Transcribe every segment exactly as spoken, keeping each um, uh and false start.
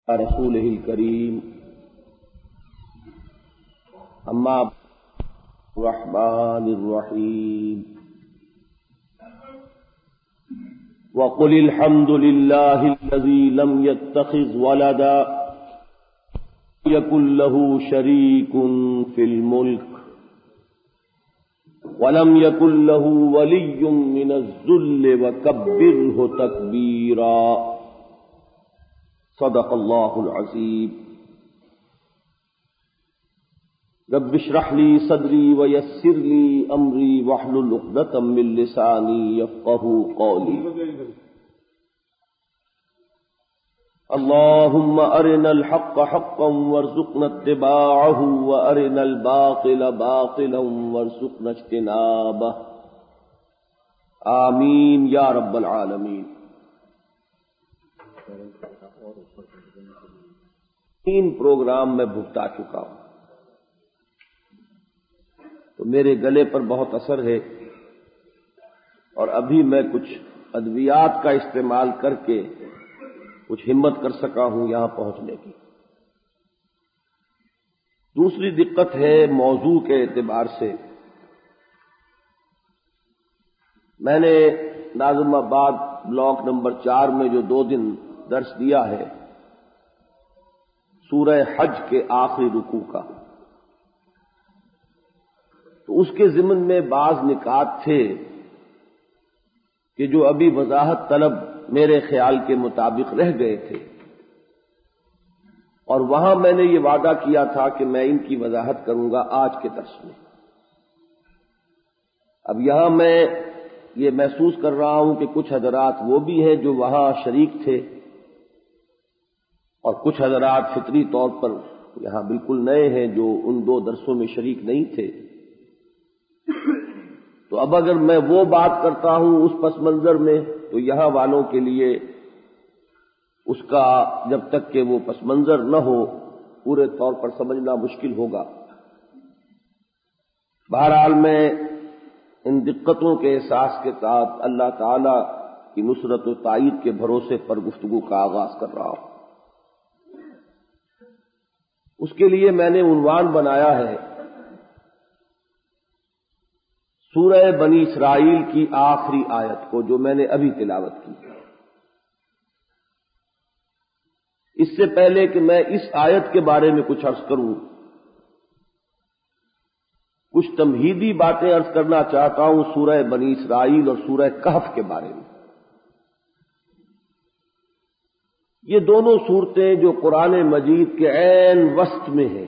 رسوله الكريم اما الرحمن الرحيم وقل الحمد لله الذي لم يتخذ ولدا يكن له شريك في الملك ولم يكن له ولي من الذل وكبره تكبيرا صدق الله العظيم رب اشرح لي صدري ويسر لي امري واحلل عقدة من لساني يفقهوا قولي اللهم ارنا الحق حقا وارزقنا اتباعه وارنا الباطل باطلا وارزقنا اجتنابه آمین یا رب العالمین۔ تین پروگرام میں بھگتا چکا ہوں تو میرے گلے پر بہت اثر ہے اور ابھی میں کچھ ادویات کا استعمال کر کے کچھ ہمت کر سکا ہوں یہاں پہنچنے کی۔ دوسری دقت ہے موضوع کے اعتبار سے۔ میں نے ناظم آباد بلاک نمبر چار میں جو دو دن درس دیا ہے سورہ حج کے آخری رکوع کا، تو اس کے ضمن میں بعض نکات تھے کہ جو ابھی وضاحت طلب میرے خیال کے مطابق رہ گئے تھے، اور وہاں میں نے یہ وعدہ کیا تھا کہ میں ان کی وضاحت کروں گا آج کے درس میں۔ اب یہاں میں یہ محسوس کر رہا ہوں کہ کچھ حضرات وہ بھی ہیں جو وہاں شریک تھے اور کچھ حضرات فطری طور پر یہاں بالکل نئے ہیں جو ان دو درسوں میں شریک نہیں تھے۔ تو اب اگر میں وہ بات کرتا ہوں اس پس منظر میں تو یہاں والوں کے لیے اس کا جب تک کہ وہ پس منظر نہ ہو پورے طور پر سمجھنا مشکل ہوگا۔ بہرحال میں ان دقتوں کے احساس کے ساتھ اللہ تعالی کی نصرت و تائید کے بھروسے پر گفتگو کا آغاز کر رہا ہوں۔ اس کے لیے میں نے عنوان بنایا ہے سورہ بنی اسرائیل کی آخری آیت کو، جو میں نے ابھی تلاوت کی۔ اس سے پہلے کہ میں اس آیت کے بارے میں کچھ عرض کروں، کچھ تمہیدی باتیں عرض کرنا چاہتا ہوں سورہ بنی اسرائیل اور سورہ کہف کے بارے میں۔ یہ دونوں صورتیں جو قرآن مجید کے عین وسط میں ہیں،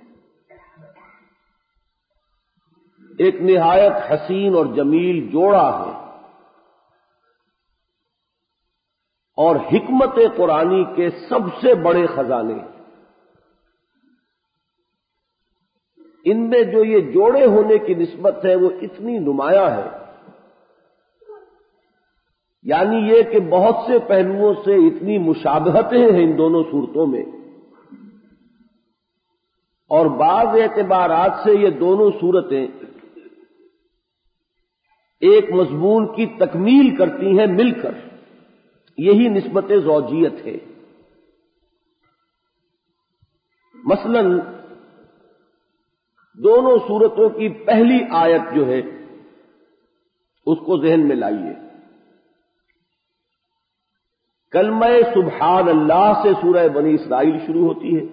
ایک نہایت حسین اور جمیل جوڑا ہے، اور حکمت قرآنی کے سب سے بڑے خزانے۔ ان میں جو یہ جوڑے ہونے کی نسبت ہے وہ اتنی نمایاں ہے، یعنی یہ کہ بہت سے پہلوؤں سے اتنی مشابہتیں ہیں ان دونوں صورتوں میں، اور بعض اعتبارات سے یہ دونوں صورتیں ایک مضمون کی تکمیل کرتی ہیں مل کر۔ یہی نسبت زوجیت ہے۔ مثلا دونوں صورتوں کی پہلی آیت جو ہے اس کو ذہن میں لائیے۔ کلمہ سبحان اللہ سے سورہ بنی اسرائیل شروع ہوتی ہے،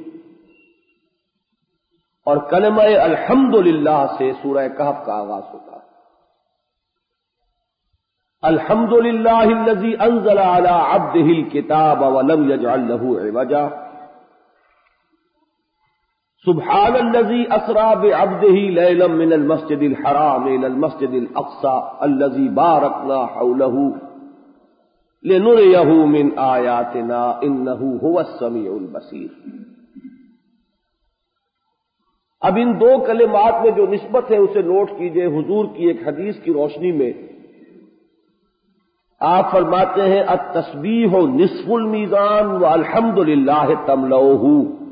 اور کلمہ الحمدللہ سے سورہ کہف کا آغاز ہوتا ہے۔ الحمدللہ الذی انزل علی عبدہ الکتاب ولم یجعل لہ عوجا سبحان الذی اسری بعبدہ لیلا من المسجد الحرام الی المسجد الاقصی الذی بارکنا حولہ لنریہ من آیاتنا انہ هو السمیع البصیر۔ اب ان دو کلمات میں جو نسبت ہے اسے نوٹ کیجئے۔ حضور کی ایک حدیث کی روشنی میں آپ فرماتے ہیں التسبیح نصف المیزان والحمدللہ تملؤہ۔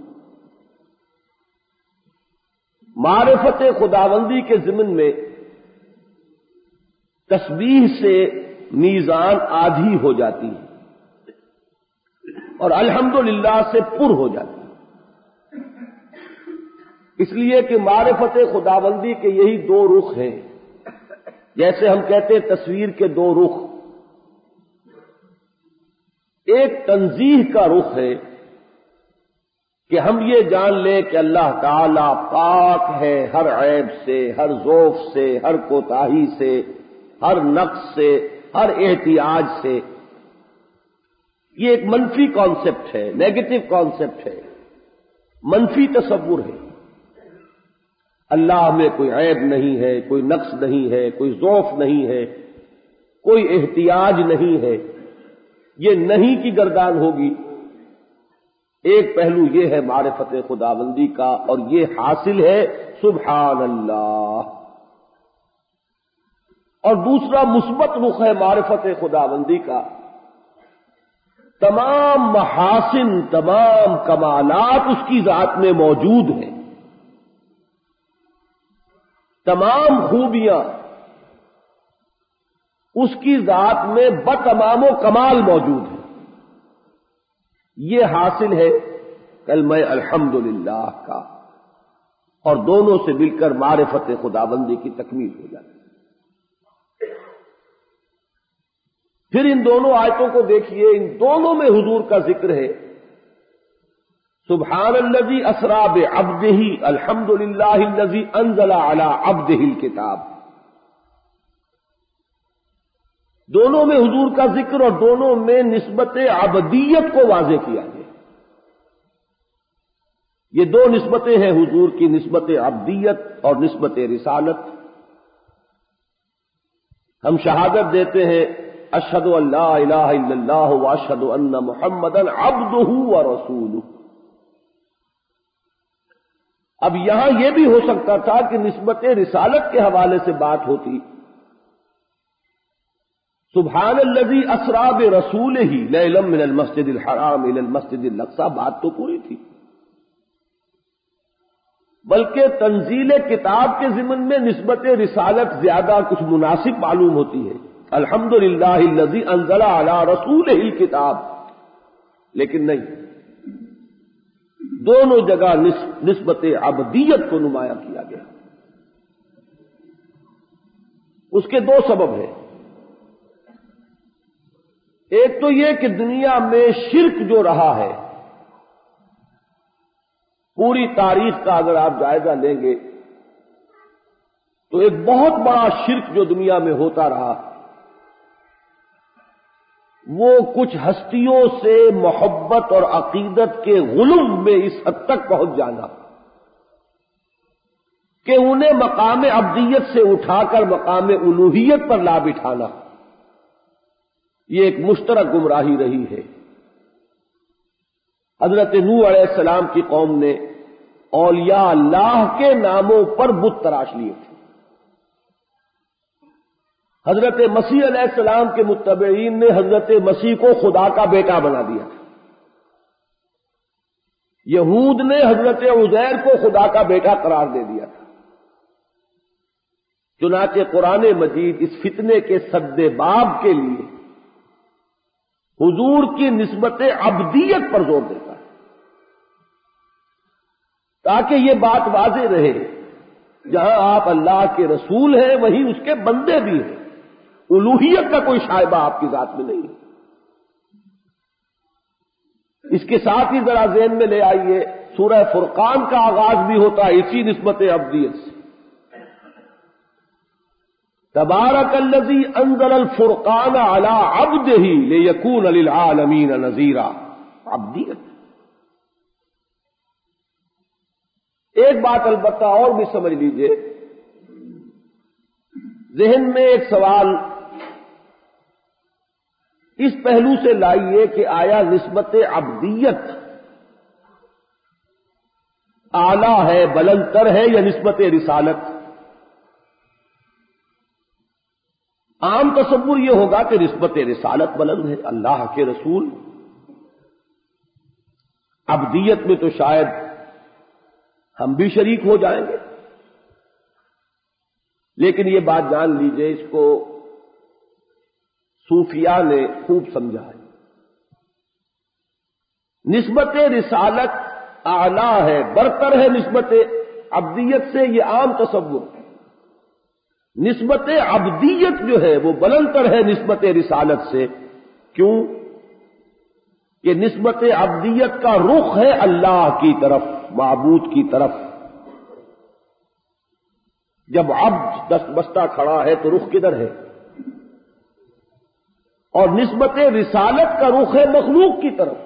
معرفت خداوندی کے ضمن میں تسبیح سے میزان آدھی ہو جاتی ہے، اور الحمدللہ سے پر ہو جاتی ہے، اس لیے کہ معرفت خداوندی کے یہی دو رخ ہیں، جیسے ہم کہتے ہیں تصویر کے دو رخ، ایک تنزیہ کا رخ ہے کہ ہم یہ جان لیں کہ اللہ تعالی پاک ہے ہر عیب سے، ہر ضعف سے، ہر کوتاہی سے، ہر نقص سے، ہر احتیاج سے۔ یہ ایک منفی کانسیپٹ ہے، نیگیٹو کانسیپٹ ہے، منفی تصور ہے۔ اللہ میں کوئی عیب نہیں ہے، کوئی نقص نہیں ہے، کوئی ضعف نہیں ہے، کوئی احتیاج نہیں ہے، یہ نہیں کی گردان ہوگی۔ ایک پہلو یہ ہے معرفت خداوندی کا، اور یہ حاصل ہے سبحان اللہ۔ اور دوسرا مثبت رخ ہے معرفت خداوندی کا، تمام محاسن، تمام کمالات اس کی ذات میں موجود ہیں، تمام خوبیاں اس کی ذات میں بتمام و کمال موجود ہیں۔ یہ حاصل ہے کلمہ الحمدللہ کا، اور دونوں سے مل کر معرفت خداوندی کی تکمیل ہو جاتی ہے۔ پھر ان دونوں آیتوں کو دیکھیے، ان دونوں میں حضور کا ذکر ہے، سبحان الذی اسری بعبدہ الحمدللہ الذی انزل علی عبدہ الکتاب۔ دونوں میں حضور کا ذکر، اور دونوں میں نسبت عبدیت کو واضح کیا گیا۔ یہ دو نسبتیں ہیں حضور کی، نسبت عبدیت اور نسبت رسالت۔ ہم شہادت دیتے ہیں اشہد ان لا الہ الا اللہ واشہد ان محمدا عبدہ ورسولہ۔ اب یہاں یہ بھی ہو سکتا تھا کہ نسبت رسالت کے حوالے سے بات ہوتی، سبحان الذی اسری برسولہ لیلا من المسجد الحرام الی المسجد الاقصی، بات تو پوری تھی، بلکہ تنزیل کتاب کے ضمن میں نسبت رسالت زیادہ کچھ مناسب معلوم ہوتی ہے، الحمدللہ الذی انزل علی رسولہ الکتاب۔ لیکن نہیں، دونوں جگہ نسبت عبدیت کو نمایاں کیا گیا۔ اس کے دو سبب ہیں، ایک تو یہ کہ دنیا میں شرک جو رہا ہے، پوری تاریخ کا اگر آپ جائزہ لیں گے تو ایک بہت بڑا شرک جو دنیا میں ہوتا رہا، وہ کچھ ہستیوں سے محبت اور عقیدت کے غلو میں اس حد تک پہنچ جانا کہ انہیں مقام عبدیت سے اٹھا کر مقام الوہیت پر لا بٹھانا، یہ ایک مشترک گمراہی رہی ہے۔ حضرت نوح علیہ السلام کی قوم نے اولیاء اللہ کے ناموں پر بت تراش لیے تھے، حضرت مسیح علیہ السلام کے متبعین نے حضرت مسیح کو خدا کا بیٹا بنا دیا تھا، یہود نے حضرت عزیر کو خدا کا بیٹا قرار دے دیا تھا۔ چنانچہ قرآن مجید اس فتنے کے سد باب کے لیے حضور کی نسبت عبدیت پر زور دیتا ہے، تاکہ یہ بات واضح رہے، جہاں آپ اللہ کے رسول ہیں وہیں اس کے بندے بھی ہیں، الوہیت کا کوئی شائبہ آپ کی ذات میں نہیں ہے۔ اس کے ساتھ ہی ذرا ذہن میں لے آئیے، سورہ فرقان کا آغاز بھی ہوتا ہے اسی نسبت عبدیت سے، تبارک الذی انزل الفرقان علی عبدہ لیکون للعالمین نذیرا، عبدیت۔ ایک بات البتہ اور بھی سمجھ لیجئے، ذہن میں ایک سوال اس پہلو سے لائیے کہ آیا نسبت عبدیت اعلیٰ ہے، بلند تر ہے، یا نسبت رسالت؟ عام تصور یہ ہوگا کہ نسبت رسالت بلند ہے، اللہ کے رسول۔ عبدیت میں تو شاید ہم بھی شریک ہو جائیں گے، لیکن یہ بات جان لیجئے، اس کو صوفیاء نے خوب سمجھا ہے۔ نسبت رسالت اعلیٰ ہے، برتر ہے نسبت عبدیت سے، یہ عام تصور ہے۔ نسبت عبدیت جو ہے وہ بلندتر ہے نسبت رسالت سے۔ کیوں؟ کہ نسبت عبدیت کا رخ ہے اللہ کی طرف، معبود کی طرف۔ جب عبد دست بستہ کھڑا ہے تو رخ کدھر ہے؟ اور نسبت رسالت کا رخ ہے مخلوق کی طرف۔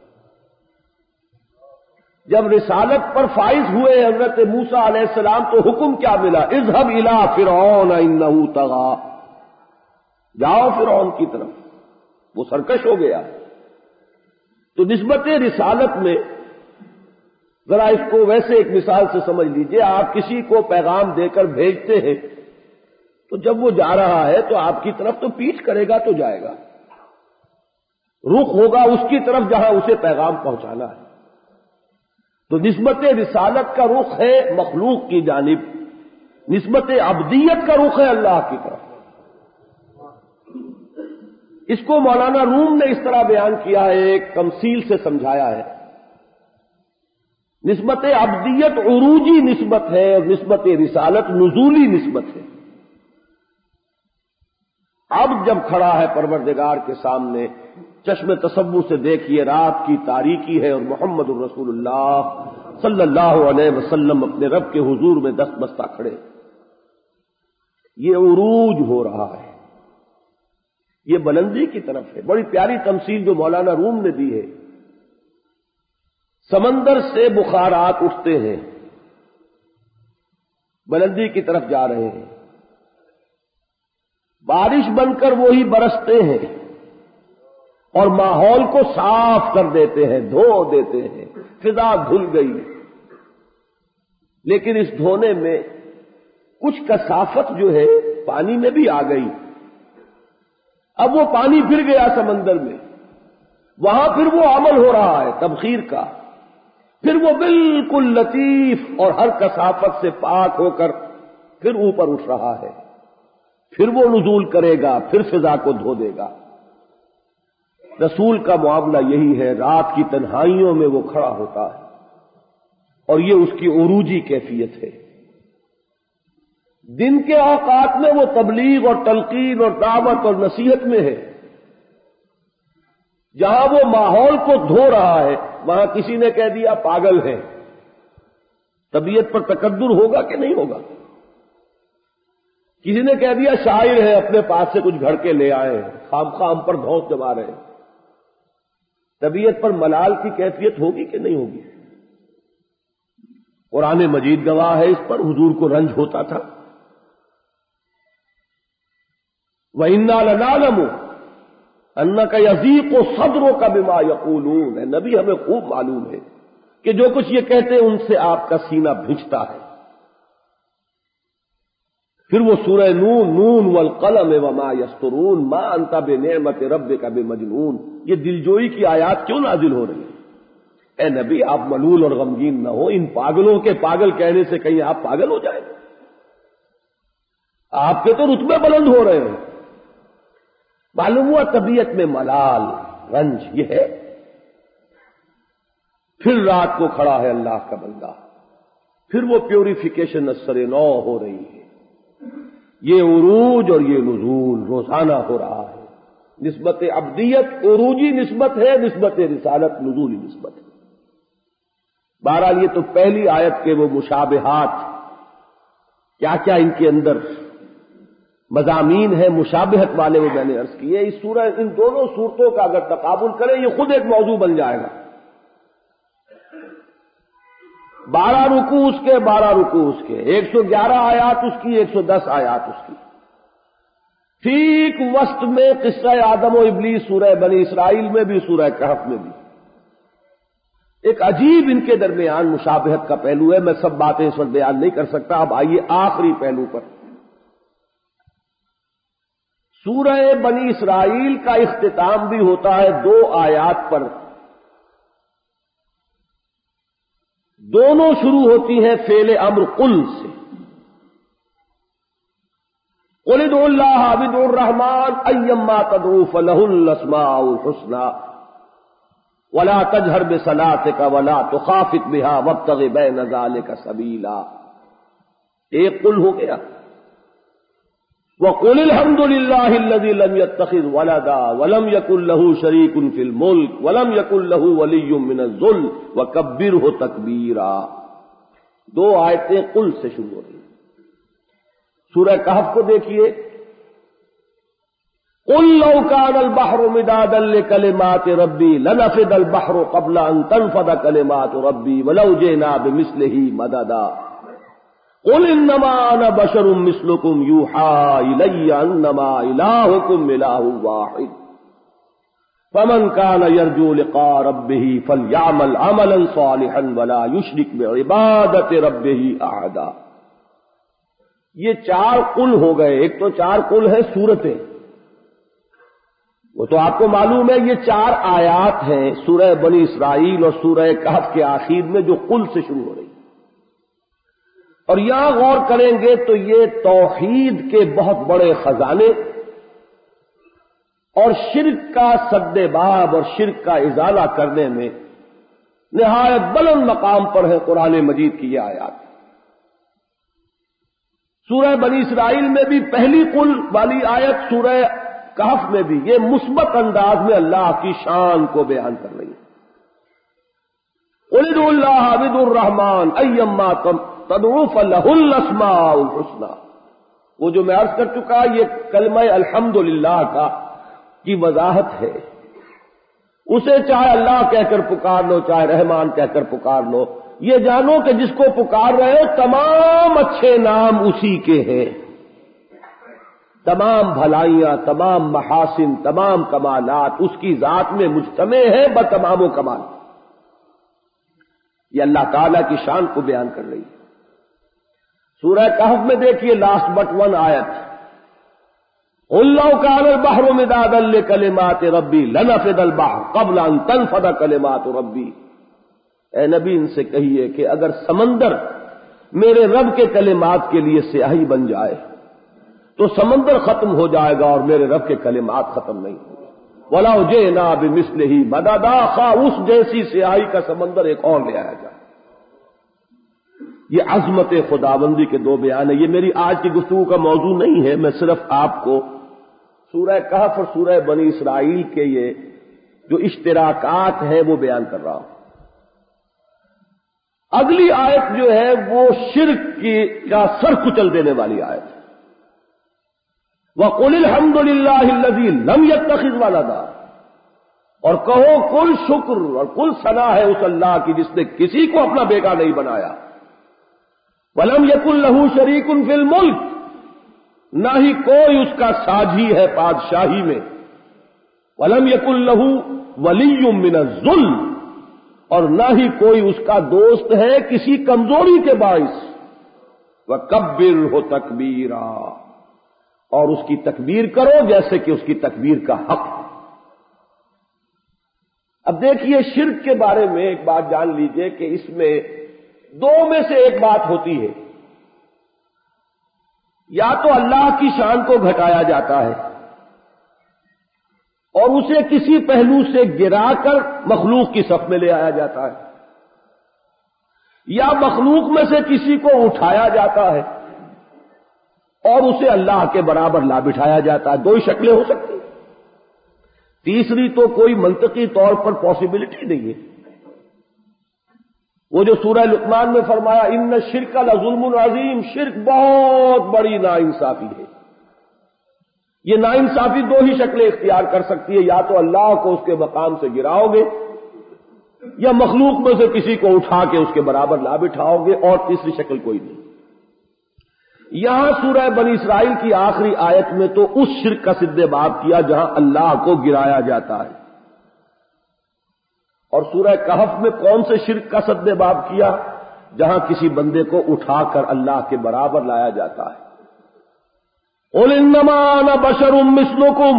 جب رسالت پر فائز ہوئے حضرت موسیٰ علیہ السلام تو حکم کیا ملا؟ اذهب الى فرعون انه طغى، جاؤ فرعون کی طرف، وہ سرکش ہو گیا۔ تو نسبت رسالت میں ذرا اس کو ویسے ایک مثال سے سمجھ لیجئے، آپ کسی کو پیغام دے کر بھیجتے ہیں تو جب وہ جا رہا ہے تو آپ کی طرف تو پیچھ کرے گا تو جائے گا، رخ ہوگا اس کی طرف جہاں اسے پیغام پہنچانا ہے۔ تو نسبت رسالت کا رخ ہے مخلوق کی جانب، نسبت عبدیت کا رخ ہے اللہ کی طرف۔ اس کو مولانا روم نے اس طرح بیان کیا ہے، ایک تمثیل سے سمجھایا ہے۔ نسبت عبدیت عروجی نسبت ہے اور نسبت رسالت نزولی نسبت ہے۔ عبد جب کھڑا ہے پروردگار کے سامنے، چشم تصور سے دیکھیے رات کی تاریکی ہے اور محمد الرسول اللہ صلی اللہ علیہ وسلم اپنے رب کے حضور میں دست بستہ کھڑے، یہ عروج ہو رہا ہے، یہ بلندی کی طرف ہے۔ بڑی پیاری تمثیل جو مولانا روم نے دی ہے، سمندر سے بخارات اٹھتے ہیں، بلندی کی طرف جا رہے ہیں، بارش بن کر وہی برستے ہیں اور ماحول کو صاف کر دیتے ہیں، دھو دیتے ہیں، فضا دھل گئی۔ لیکن اس دھونے میں کچھ کثافت جو ہے پانی میں بھی آ گئی، اب وہ پانی پھر گیا سمندر میں، وہاں پھر وہ عمل ہو رہا ہے تبخیر کا، پھر وہ بالکل لطیف اور ہر کثافت سے پاک ہو کر پھر اوپر اٹھ رہا ہے، پھر وہ نزول کرے گا، پھر فضا کو دھو دے گا۔ رسول کا معاملہ یہی ہے، رات کی تنہائیوں میں وہ کھڑا ہوتا ہے اور یہ اس کی عروجی کیفیت ہے۔ دن کے اوقات میں وہ تبلیغ اور تلقین اور دعوت اور نصیحت میں ہے، جہاں وہ ماحول کو دھو رہا ہے وہاں کسی نے کہہ دیا پاگل ہے، طبیعت پر تکدر ہوگا کہ نہیں ہوگا؟ کسی نے کہہ دیا شاعر ہے، اپنے پاس سے کچھ گھڑ کے لے آئے ہیں، خام خام پر دھوس جما رہے ہیں، طبیعت پر ملال کی کیفیت ہوگی کہ نہیں ہوگی؟ قرآن مجید گواہ ہے اس پر، حضور کو رنج ہوتا تھا۔ وَإِنَّا لَنَعْلَمُ أَنَّكَ يَضِيقُ صَدْرُكَ بِمَا يَقُولُونَ، اے نبی ہمیں خوب معلوم ہے کہ جو کچھ یہ کہتے ہیں ان سے آپ کا سینہ بھنجتا ہے۔ پھر وہ سورہ نون، نون والقلم وما یسطرون ما انت بنعمت ربک بمجنون، یہ دلجوئی کی آیات کیوں نازل ہو رہی ہیں؟ اے نبی آپ ملول اور غمگین نہ ہو، ان پاگلوں کے پاگل کہنے سے کہیں آپ پاگل ہو جائیں، آپ کے تو رتبے بلند ہو رہے ہیں۔ معلوم ہوا طبیعت میں ملال، رنج یہ ہے۔ پھر رات کو کھڑا ہے اللہ کا بندہ، پھر وہ پیوریفیکیشن اثر نو ہو رہی ہے۔ یہ عروج اور یہ نزول روزانہ ہو رہا ہے۔ نسبت عبدیت عروجی نسبت ہے، نسبت رسالت نزولی نسبت ہے۔ بہرحال یہ تو پہلی آیت کے وہ مشابہات، کیا کیا ان کے اندر مضامین ہیں مشابہت والے، وہ میں نے عرض کیے۔ اس سورہ ان دونوں صورتوں کا اگر تقابل کریں یہ خود ایک موضوع بن جائے گا۔ بارہ رکوع اس کے، بارہ رکوع اس کے، ایک سو گیارہ آیات اس کی، ایک سو دس آیات اس کی۔ ٹھیک وسط میں قصہ آدم و ابلیس سورہ بنی اسرائیل میں بھی، سورہ کہف میں بھی ایک عجیب ان کے درمیان مشابہت کا پہلو ہے۔ میں سب باتیں اس وقت بیان نہیں کر سکتا، اب آئیے آخری پہلو پر۔ سورہ بنی اسرائیل کا اختتام بھی ہوتا ہے دو آیات پر، دونوں شروع ہوتی ہیں فعل امر قل سے۔ قل ادعوا اللہ او ادعوا الرحمن ایما تدعوا فلہ الاسماء الحسنی۔ ولا تجہر بصلاتک ولا تخافت بها وابتغ بین ذلک سبیلا. ایک قل ہو گیا. وقل الحمد للہ الذی لم یتخذ ولدا ولم یکن لہ شریک فی الملک ولم یکن لہ ولی من الذل وکبرہ تکبیرا. دو آیتیں قل سے شروع ہو رہی. سورہ کہف کو دیکھیے. قل لو كان البحر مدادا لكلمات ربي لنفد البحر قبل ان تنفد كلمات ربي ولو جئنا بمثله مددا. قل انما انا بشر مثلكم يوحى الي انما الهكم اله واحد فمن كان يرجو لقاء ربه فليعمل عملا صالحا ولا يشرك بعبادة ربه احدا. یہ چار قل ہو گئے. ایک تو چار قل ہے سورتیں، وہ تو آپ کو معلوم ہے. یہ چار آیات ہیں سورہ بنی اسرائیل اور سورہ کہف کے آخر میں جو قل سے شروع ہو رہی. اور یہاں غور کریں گے تو یہ توحید کے بہت بڑے خزانے اور شرک کا سد باب اور شرک کا ازالہ کرنے میں نہایت بلند مقام پر ہے قرآن مجید کی یہ آیات. سورہ بنی اسرائیل میں بھی پہلی قل والی آیت، سورہ کہف میں بھی یہ مثبت انداز میں اللہ کی شان کو بیان کر رہی ہے. قل ادعوا اللہ ودعوا الرحمن ایما تدعوا فلہ الاسماء الحسنی. وہ جو میں عرض کر چکا یہ کلمہ الحمدللہ کا کی وضاحت ہے. اسے چاہے اللہ کہہ کر پکار لو چاہے رحمان کہہ کر پکار لو، یہ جانو کہ جس کو پکار رہے ہو تمام اچھے نام اسی کے ہیں. تمام بھلائیاں، تمام محاسن، تمام کمالات اس کی ذات میں مجتمع ہیں بتمام و کمال. یہ اللہ تعالی کی شان کو بیان کر رہی ہے. سورہ کہف میں دیکھیے لاسٹ بٹ ون آیت. قل لو كان البحر مدادا لكلمات ربي لنفد البحر قبل ان تنفد كلمات ربي. اے نبی ان سے کہیے کہ اگر سمندر میرے رب کے کلمات کے لیے سیاہی بن جائے تو سمندر ختم ہو جائے گا اور میرے رب کے کلمات ختم نہیں ہوں گے. وَلَوْ جِئْنَا بِمِثْلِهِ مَدَدًا. خواہ اس جیسی سیاہی کا سمندر ایک اور لے آیا جائے. یہ عظمت خداوندی کے دو بیان ہیں. یہ میری آج کی گفتگو کا موضوع نہیں ہے. میں صرف آپ کو سورہ کہف اور سورہ بنی اسرائیل کے یہ جو اشتراکات ہیں وہ بیان کر رہا ہوں. اگلی آیت جو ہے وہ شرک کی کا سر کچل دینے والی آیت ہے. وَقُلِ الْحَمْدُ لِلَّهِ الَّذِي لَمْ يَتَّخِذْ وَلَدًا. اور کہو کل شکر اور کل ثنا ہے اس اللہ کی جس نے کسی کو اپنا بیٹا نہیں بنایا. وَلَمْ يَكُنْ لَهُ شَرِيكٌ فِي الْمُلْكِ. نہ ہی کوئی اس کا ساجھی ہے بادشاہی میں. وَلَمْ يَكُنْ لَهُ وَلِيٌّ مِّنَ الذُّلِّ. اور نہ ہی کوئی اس کا دوست ہے کسی کمزوری کے باعث. وَكَبِّرْهُ تَكْبِيرًا. اور اس کی تکبیر کرو جیسے کہ اس کی تکبیر کا حق ہے. اب دیکھیے شرک کے بارے میں ایک بات جان لیجئے کہ اس میں دو میں سے ایک بات ہوتی ہے. یا تو اللہ کی شان کو گھٹایا جاتا ہے اور اسے کسی پہلو سے گرا کر مخلوق کی صف میں لے آیا جاتا ہے، یا مخلوق میں سے کسی کو اٹھایا جاتا ہے اور اسے اللہ کے برابر لا بٹھایا جاتا ہے. دو ہی شکلیں ہو سکتی ہیں. تیسری تو کوئی منطقی طور پر پاسبلٹی نہیں ہے. وہ جو سورہ لقمان میں فرمایا ان الشرک لظلم عظیم. شرک بہت بڑی ناانصافی ہے. یہ ناانصافی دو ہی شکلیں اختیار کر سکتی ہے. یا تو اللہ کو اس کے مقام سے گراؤ گے یا مخلوق میں سے کسی کو اٹھا کے اس کے برابر لا بٹھاؤ گے، اور تیسری شکل کوئی نہیں. یہاں سورہ بنی اسرائیل کی آخری آیت میں تو اس شرک کا سد باب کیا جہاں اللہ کو گرایا جاتا ہے، اور سورہ کہف میں کون سے شرک کا سد باب کیا؟ جہاں کسی بندے کو اٹھا کر اللہ کے برابر لایا جاتا ہے. قل انما انا بشر مثلکم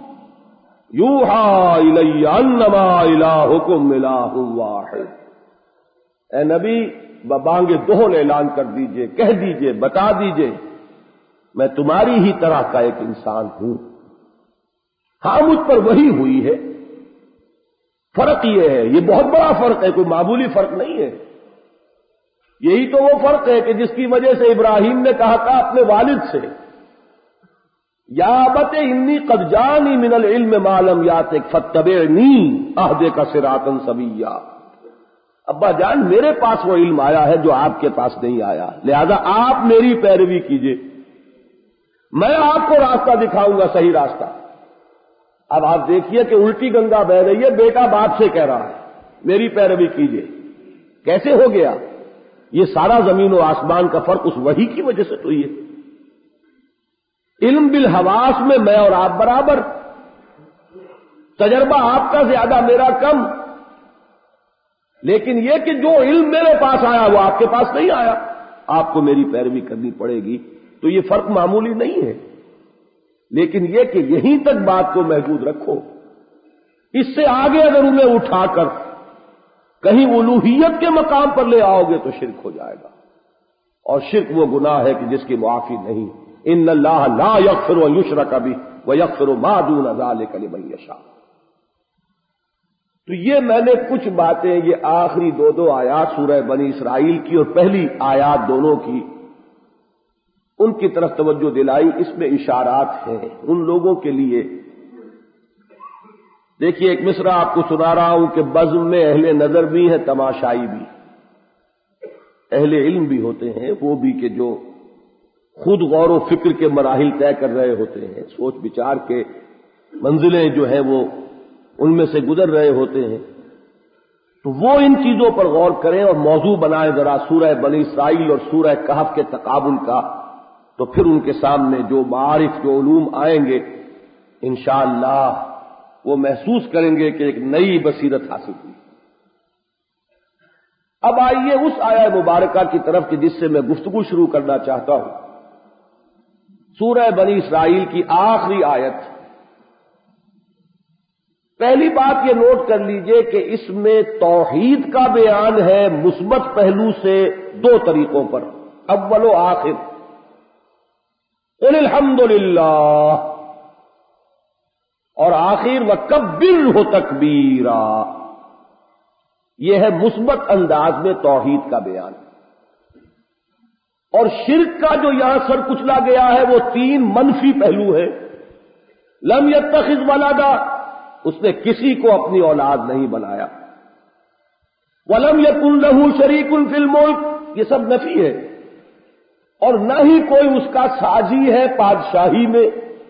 یوحی الی انما الہکم الہ واحد. اے نبی ببانگ دوہل اعلان کر دیجئے، کہہ دیجئے، بتا دیجئے میں تمہاری ہی طرح کا ایک انسان ہوں. ہاں مجھ پر وحی ہوئی ہے فرق یہ ہے، یہ بہت بڑا فرق ہے، کوئی معمولی فرق نہیں ہے۔ یہی تو وہ فرق ہے کہ جس کی وجہ سے ابراہیم نے کہا تھا اپنے والد سے، یا ابت انی قد جانی من العلم ما لم یاتک فاتبعنی اہدک صراطا سویا۔ ابا جان، میرے پاس وہ علم آیا ہے جو آپ کے پاس نہیں آیا، لہذا آپ میری پیروی کیجئے، میں آپ کو راستہ دکھاؤں گا، صحیح راستہ۔ اب آپ دیکھیے کہ الٹی گنگا بہ رہی ہے، بیٹا باپ سے کہہ رہا ہے میری پیروی کیجئے، کیسے ہو گیا؟ یہ سارا زمین و آسمان کا فرق اس وحی کی وجہ سے تو یہ علم بالحواس میں میں اور آپ برابر، تجربہ آپ کا زیادہ میرا کم، لیکن یہ کہ جو علم میرے پاس آیا وہ آپ کے پاس نہیں آیا، آپ کو میری پیروی کرنی پڑے گی، تو یہ فرق معمولی نہیں ہے۔ لیکن یہ کہ یہیں تک بات کو محدود رکھو، اس سے آگے اگر انہیں اٹھا کر کہیں الوہیت کے مقام پر لے آؤ گے تو شرک ہو جائے گا، اور شرک وہ گناہ ہے کہ جس کی معافی نہیں۔ ان اللہ لا یغفر ان یشرک بہ ویغفر ما دون ذلک لمن یشاء۔ تو یہ میں نے کچھ باتیں، یہ آخری دو دو آیات سورہ بنی اسرائیل کی اور پہلی آیات دونوں کی، ان کی طرف توجہ دلائی، اس میں اشارات ہیں ان لوگوں کے لیے۔ دیکھیے ایک مصرع آپ کو سنا رہا ہوں کہ بزم میں اہل نظر بھی ہیں، تماشائی بھی، اہل علم بھی ہوتے ہیں، وہ بھی کہ جو خود غور و فکر کے مراحل طے کر رہے ہوتے ہیں، سوچ بچار کے منزلیں جو ہیں وہ ان میں سے گزر رہے ہوتے ہیں، تو وہ ان چیزوں پر غور کریں اور موضوع بنائیں ذرا سورہ بنی اسرائیل اور سورہ کہف کے تقابل کا، تو پھر ان کے سامنے جو معارف، جو علوم آئیں گے انشاءاللہ وہ محسوس کریں گے کہ ایک نئی بصیرت حاصل ہوئی۔ اب آئیے اس آیہ مبارکہ کی طرف کہ جس سے میں گفتگو شروع کرنا چاہتا ہوں، سورہ بنی اسرائیل کی آخری آیت۔ پہلی بات یہ نوٹ کر لیجئے کہ اس میں توحید کا بیان ہے مثبت پہلو سے دو طریقوں پر، اول و آخر۔ قل الحمدللہ، اور آخر وکبرہ تکبیرا، یہ ہے مثبت انداز میں توحید کا بیان۔ اور شرک کا جو یہاں سر کچلا گیا ہے وہ تین منفی پہلو ہے۔ لم یتخذ ولدا، اس نے کسی کو اپنی اولاد نہیں بنایا۔ ولم یکن لہ شریک فی الملک، یہ سب نفی ہے، اور نہ ہی کوئی اس کا ساجی ہے بادشاہی میں۔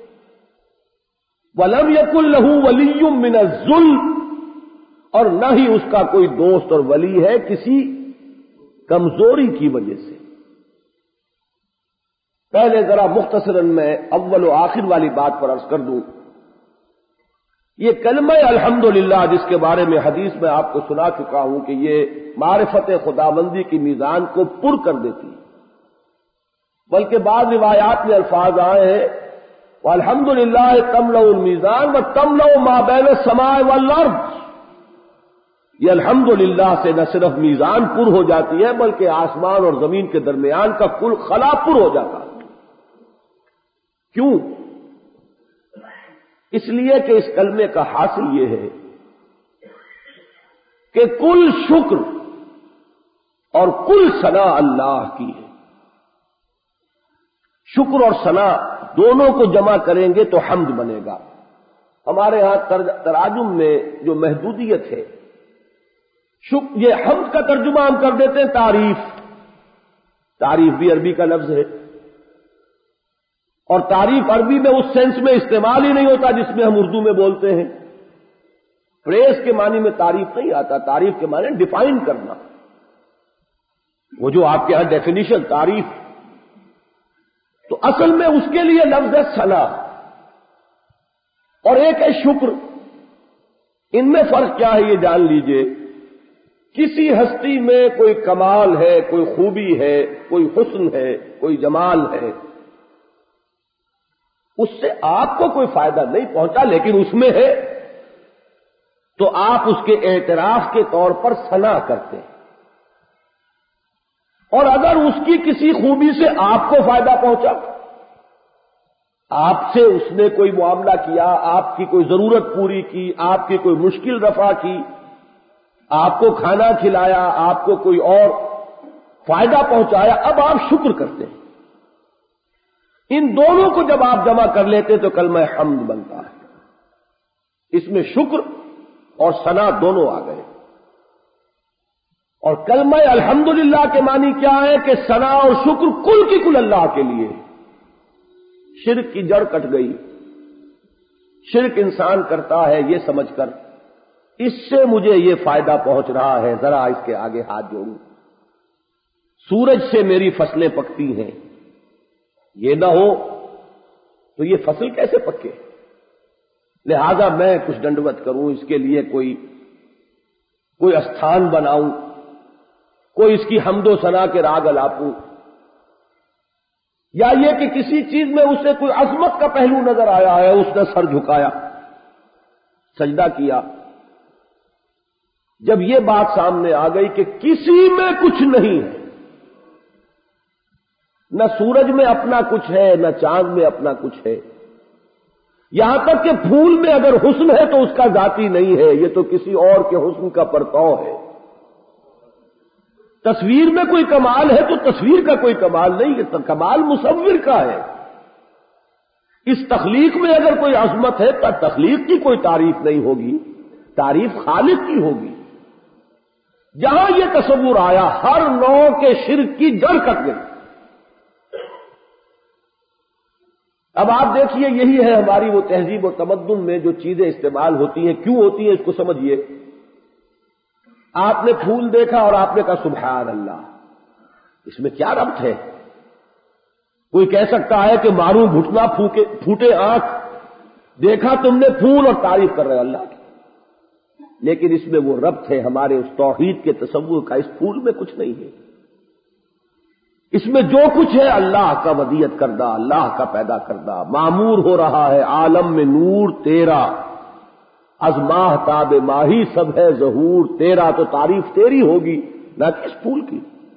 وَلَمْ يَكُنْ لَهُ وَلِيٌّ مِّنَ الذُّلِّ، اور نہ ہی اس کا کوئی دوست اور ولی ہے کسی کمزوری کی وجہ سے۔ پہلے ذرا مختصراً میں اول و آخر والی بات پر عرض کر دوں، یہ کلمہ الحمدللہ جس کے بارے میں حدیث میں آپ کو سنا چکا ہوں کہ یہ معرفت خداوندی کی میزان کو پر کر دیتی ہے، بلکہ بعض روایات میں الفاظ آئے ہیں والحمدللہ تملأ المیزان وتملأ ما بین السماء والارض، یہ الحمدللہ سے نہ صرف میزان پر ہو جاتی ہے بلکہ آسمان اور زمین کے درمیان کا کل خلا پر ہو جاتا ہے۔ کیوں؟ اس لیے کہ اس کلمے کا حاصل یہ ہے کہ کل شکر اور کل ثنا اللہ کی ہے۔ شکر اور ثنا دونوں کو جمع کریں گے تو حمد بنے گا۔ ہمارے ہاں تراجم میں جو محدودیت ہے، شکر، یہ حمد کا ترجمہ ہم کر دیتے ہیں تعریف، تعریف بھی عربی کا لفظ ہے، اور تعریف عربی میں اس سینس میں استعمال ہی نہیں ہوتا جس میں ہم اردو میں بولتے ہیں۔ پریز کے معنی میں تعریف نہیں آتا، تعریف کے معنی ڈیفائن کرنا، وہ جو آپ کے ہاں ڈیفینیشن تعریف، تو اصل میں اس کے لیے لفظ ہے ثنا، اور ایک ہے شکر۔ ان میں فرق کیا ہے یہ جان لیجئے۔ کسی ہستی میں کوئی کمال ہے، کوئی خوبی ہے، کوئی حسن ہے، کوئی جمال ہے، اس سے آپ کو کوئی فائدہ نہیں پہنچا لیکن اس میں ہے، تو آپ اس کے اعتراف کے طور پر ثنا کرتے ہیں۔ اور اگر اس کی کسی خوبی سے آپ کو فائدہ پہنچا، آپ سے اس نے کوئی معاملہ کیا، آپ کی کوئی ضرورت پوری کی، آپ کی کوئی مشکل رفع کی، آپ کو کھانا کھلایا، آپ کو کوئی اور فائدہ پہنچایا، اب آپ شکر کرتے ہیں۔ ان دونوں کو جب آپ جمع کر لیتے تو کلمہ حمد بنتا ہے۔ اس میں شکر اور ثنا دونوں آ گئے۔ اور کلمہ الحمدللہ کے معنی کیا ہے کہ ثنا اور شکر کل کی کل اللہ کے لیے۔ شرک کی جڑ کٹ گئی۔ شرک انسان کرتا ہے یہ سمجھ کر اس سے مجھے یہ فائدہ پہنچ رہا ہے، ذرا اس کے آگے ہاتھ جوڑوں، سورج سے میری فصلیں پکتی ہیں، یہ نہ ہو تو یہ فصل کیسے پکے، لہذا میں کچھ ڈنڈوت کروں، اس کے لیے کوئی کوئی استھان بناؤں، کوئی اس کی حمد و ثنا کے راگ الاپوں، یا یہ کہ کسی چیز میں اسے کوئی عظمت کا پہلو نظر آیا ہے، اس نے سر جھکایا، سجدہ کیا۔ جب یہ بات سامنے آ گئی کہ کسی میں کچھ نہیں ہے، نہ سورج میں اپنا کچھ ہے، نہ چاند میں اپنا کچھ ہے، یہاں تک کہ پھول میں اگر حسن ہے تو اس کا ذاتی نہیں ہے، یہ تو کسی اور کے حسن کا پرتاؤ ہے۔ تصویر میں کوئی کمال ہے تو تصویر کا کوئی کمال نہیں ہے، کمال مصور کا ہے۔ اس تخلیق میں اگر کوئی عظمت ہے تو تخلیق کی کوئی تعریف نہیں ہوگی، تعریف خالق کی ہوگی۔ جہاں یہ تصور آیا ہر نوع کے شرک کی جڑ کٹ گئی۔ اب آپ دیکھیے یہی ہے ہماری وہ تہذیب و تمدن میں جو چیزیں استعمال ہوتی ہیں، کیوں ہوتی ہیں اس کو سمجھیے۔ آپ نے پھول دیکھا اور آپ نے کہا سبحان اللہ، اس میں کیا ربط ہے؟ کوئی کہہ سکتا ہے کہ ماروں گھٹنا پھوٹے پھوٹے آنکھ، دیکھا تم نے پھول اور تعریف کر رہے اللہ کی، لیکن اس میں وہ ربط ہے ہمارے اس توحید کے تصور کا۔ اس پھول میں کچھ نہیں ہے، اس میں جو کچھ ہے اللہ کا ودیت کردہ، اللہ کا پیدا کردہ، معمور ہو رہا ہے عالم میں نور تیرا، از ماہ تاب ماہی سب ہے ظہور تیرا، تو تعریف تیری ہوگی نہ کس پھول کی۔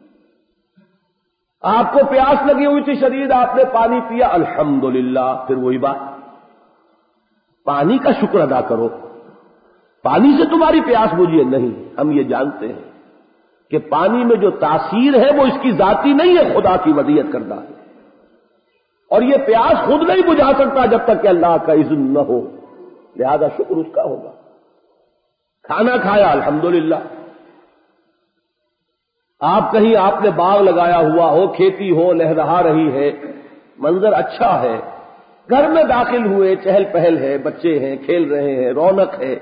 آپ کو پیاس لگی ہوئی تھی شدید، آپ نے پانی پیا، الحمدللہ، پھر وہی بات، پانی کا شکر ادا کرو، پانی سے تمہاری پیاس بجھی ہے؟ نہیں، ہم یہ جانتے ہیں کہ پانی میں جو تاثیر ہے وہ اس کی ذاتی نہیں ہے، خدا کی ودیت کردہ ہے، اور یہ پیاس خود نہیں بجھا سکتا جب تک کہ اللہ کا اذن نہ ہو، لہذا شکر اس کا ہوگا۔ کھانا کھایا، الحمدللہ۔ آپ کہیں آپ نے باغ لگایا ہوا ہو، کھیتی ہو، لہرہا رہی ہے، منظر اچھا ہے، گھر میں داخل ہوئے، چہل پہل ہے، بچے ہیں، کھیل رہے ہیں، رونق ہے،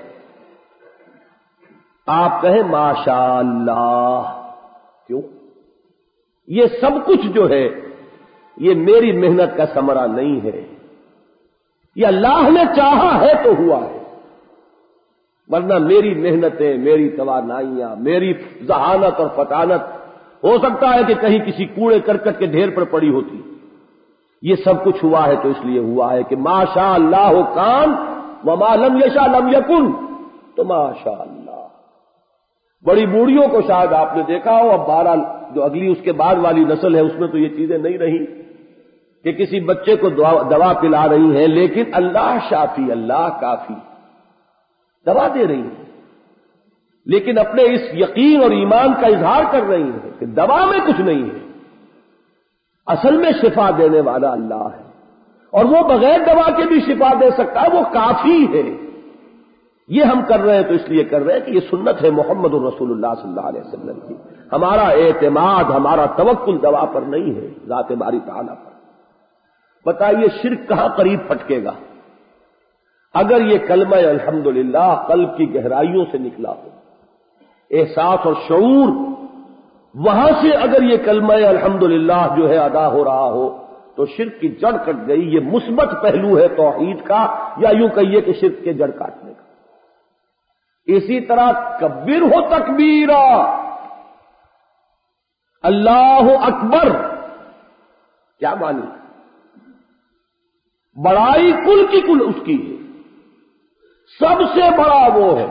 آپ کہیں ماشاء اللہ۔ کیوں؟ یہ سب کچھ جو ہے یہ میری محنت کا ثمرہ نہیں ہے، یہ اللہ نے چاہا ہے تو ہوا ہے، ورنہ میری محنتیں، میری توانائیاں، میری ذہانت اور فطانت ہو سکتا ہے کہ کہیں کسی کوڑے کرکٹ کے ڈھیر پر پڑی ہوتی۔ یہ سب کچھ ہوا ہے تو اس لیے ہوا ہے کہ ماشاء اللہ کان وما لم یشاء لم یکن، تو ماشاء اللہ۔ بڑی بوڑھیوں کو شاید آپ نے دیکھا ہو، اب بہرحال جو اگلی اس کے بعد والی نسل ہے اس میں تو یہ چیزیں نہیں رہی کہ کسی بچے کو دوا پلا رہی ہیں، لیکن اللہ شافی، اللہ کافی، دوا دے رہی ہیں، لیکن اپنے اس یقین اور ایمان کا اظہار کر رہی ہیں کہ دوا میں کچھ نہیں ہے، اصل میں شفا دینے والا اللہ ہے، اور وہ بغیر دوا کے بھی شفا دے سکتا ہے، وہ کافی ہے۔ یہ ہم کر رہے ہیں تو اس لیے کر رہے ہیں کہ یہ سنت ہے محمد الرسول اللہ صلی اللہ علیہ وسلم کی۔ ہمارا اعتماد، ہمارا توکل دوا پر نہیں ہے، ذات باری تعالیٰ پر۔ بتائیے شرک کہاں قریب پھٹکے گا؟ اگر یہ کلمہ الحمدللہ قلب کی گہرائیوں سے نکلا ہو، احساس اور شعور وہاں سے اگر یہ کلمہ الحمدللہ جو ہے ادا ہو رہا ہو تو شرک کی جڑ کٹ گئی۔ یہ مثبت پہلو ہے توحید کا، یا یوں کہیے کہ شرک کے جڑ کاٹنے کا۔ اسی طرح کبیر ہو تکبیرا، اللہ اکبر، کیا مانی؟ بڑائی کل کی کل اس کی ہے، سب سے بڑا وہ ہے۔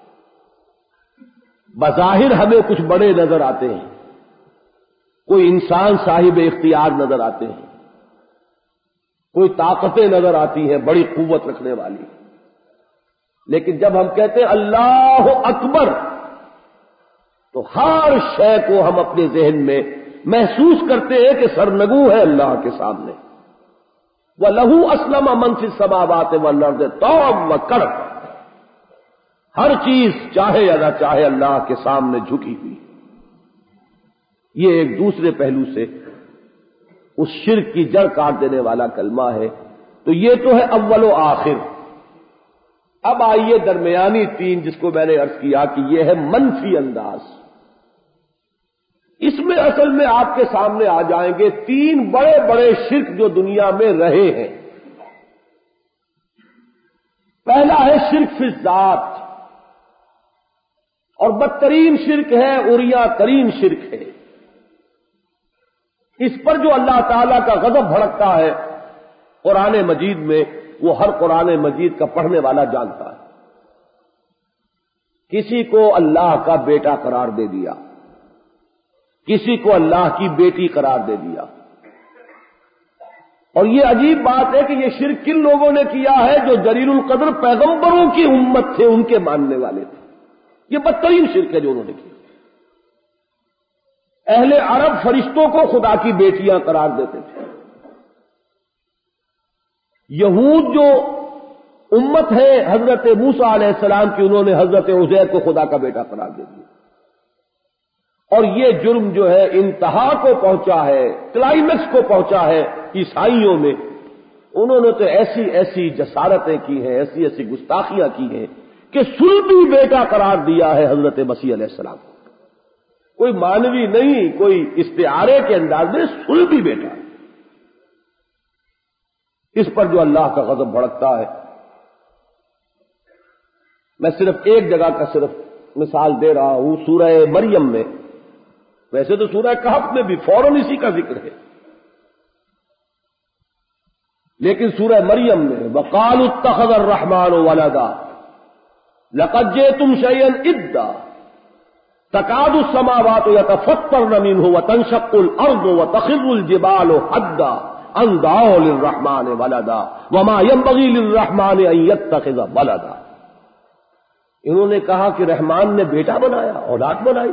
بظاہر ہمیں کچھ بڑے نظر آتے ہیں، کوئی انسان صاحب اختیار نظر آتے ہیں، کوئی طاقتیں نظر آتی ہیں بڑی قوت رکھنے والی، لیکن جب ہم کہتے ہیں اللہ اکبر تو ہر شے کو ہم اپنے ذہن میں محسوس کرتے ہیں کہ سرنگوں ہے اللہ کے سامنے۔ وَلَهُ أَسْلَمَ مَن فِي السَّمَاوَاتِ وَالْأَرْضِ طَوْعًا وَكَرْهًا، ہر چیز چاہے یا نہ چاہے اللہ کے سامنے جھکی ہوئی۔ یہ ایک دوسرے پہلو سے اس شرک کی جڑ کاٹ دینے والا کلمہ ہے۔ تو یہ تو ہے اول و آخر۔ اب آئیے درمیانی تین، جس کو میں نے عرض کیا کہ یہ ہے منفی انداز۔ اس میں اصل میں آپ کے سامنے آ جائیں گے تین بڑے بڑے شرک جو دنیا میں رہے ہیں۔ پہلا ہے شرک فی الذات، اور بدترین شرک ہے، اوریا ترین شرک ہے۔ اس پر جو اللہ تعالی کا غضب بھڑکتا ہے قرآن مجید میں، وہ ہر قرآن مجید کا پڑھنے والا جانتا ہے۔ کسی کو اللہ کا بیٹا قرار دے دیا، کسی کو اللہ کی بیٹی قرار دے دیا، اور یہ عجیب بات ہے کہ یہ شرک کن لوگوں نے کیا ہے؟ جو جلیل القدر پیغمبروں کی امت تھے، ان کے ماننے والے تھے۔ یہ بدترین شرک ہے جو انہوں نے کیا۔ اہل عرب فرشتوں کو خدا کی بیٹیاں قرار دیتے تھے۔ یہود جو امت ہے حضرت موسیٰ علیہ السلام کی، انہوں نے حضرت عزیر کو خدا کا بیٹا قرار دے دیا۔ اور یہ جرم جو ہے انتہا کو پہنچا ہے، کلائمیکس کو پہنچا ہے عیسائیوں میں۔ انہوں نے تو ایسی ایسی جسارتیں کی ہیں، ایسی ایسی گستاخیاں کی ہیں کہ صلبی بیٹا قرار دیا ہے حضرت مسیح علیہ السلام کو۔ کوئی مانوی نہیں، کوئی استعارے کے انداز میں صلبی بیٹا۔ اس پر جو اللہ کا غضب بھڑکتا ہے، میں صرف ایک جگہ کا صرف مثال دے رہا ہوں، سورہ مریم میں۔ ویسے تو سورہ کہف میں بھی فوراً اسی کا ذکر ہے، لیکن سورہ مریم میں وَقَالُوا اتَّخَذَ الرَّحْمَنُ وَلَدًا لَقَدْ جِئْتُمْ شَيْئًا إِدًّا تَكَادُ السَّمَاوَاتُ يَتَفَطَّرْنَ مِنْهُ وَتَنشَقُّ الْأَرْضُ وَتَخِرُّ الْجِبَالُ هَدًّا أَن دَعَوْا لِلرَّحْمَنِ وَلَدًا وَمَا يَنبَغِي لِلرَّحْمَنِ أَن يَتَّخِذَ وَلَدًا۔ انہوں نے کہا کہ رحمان نے بیٹا بنایا، اولاد بنائی۔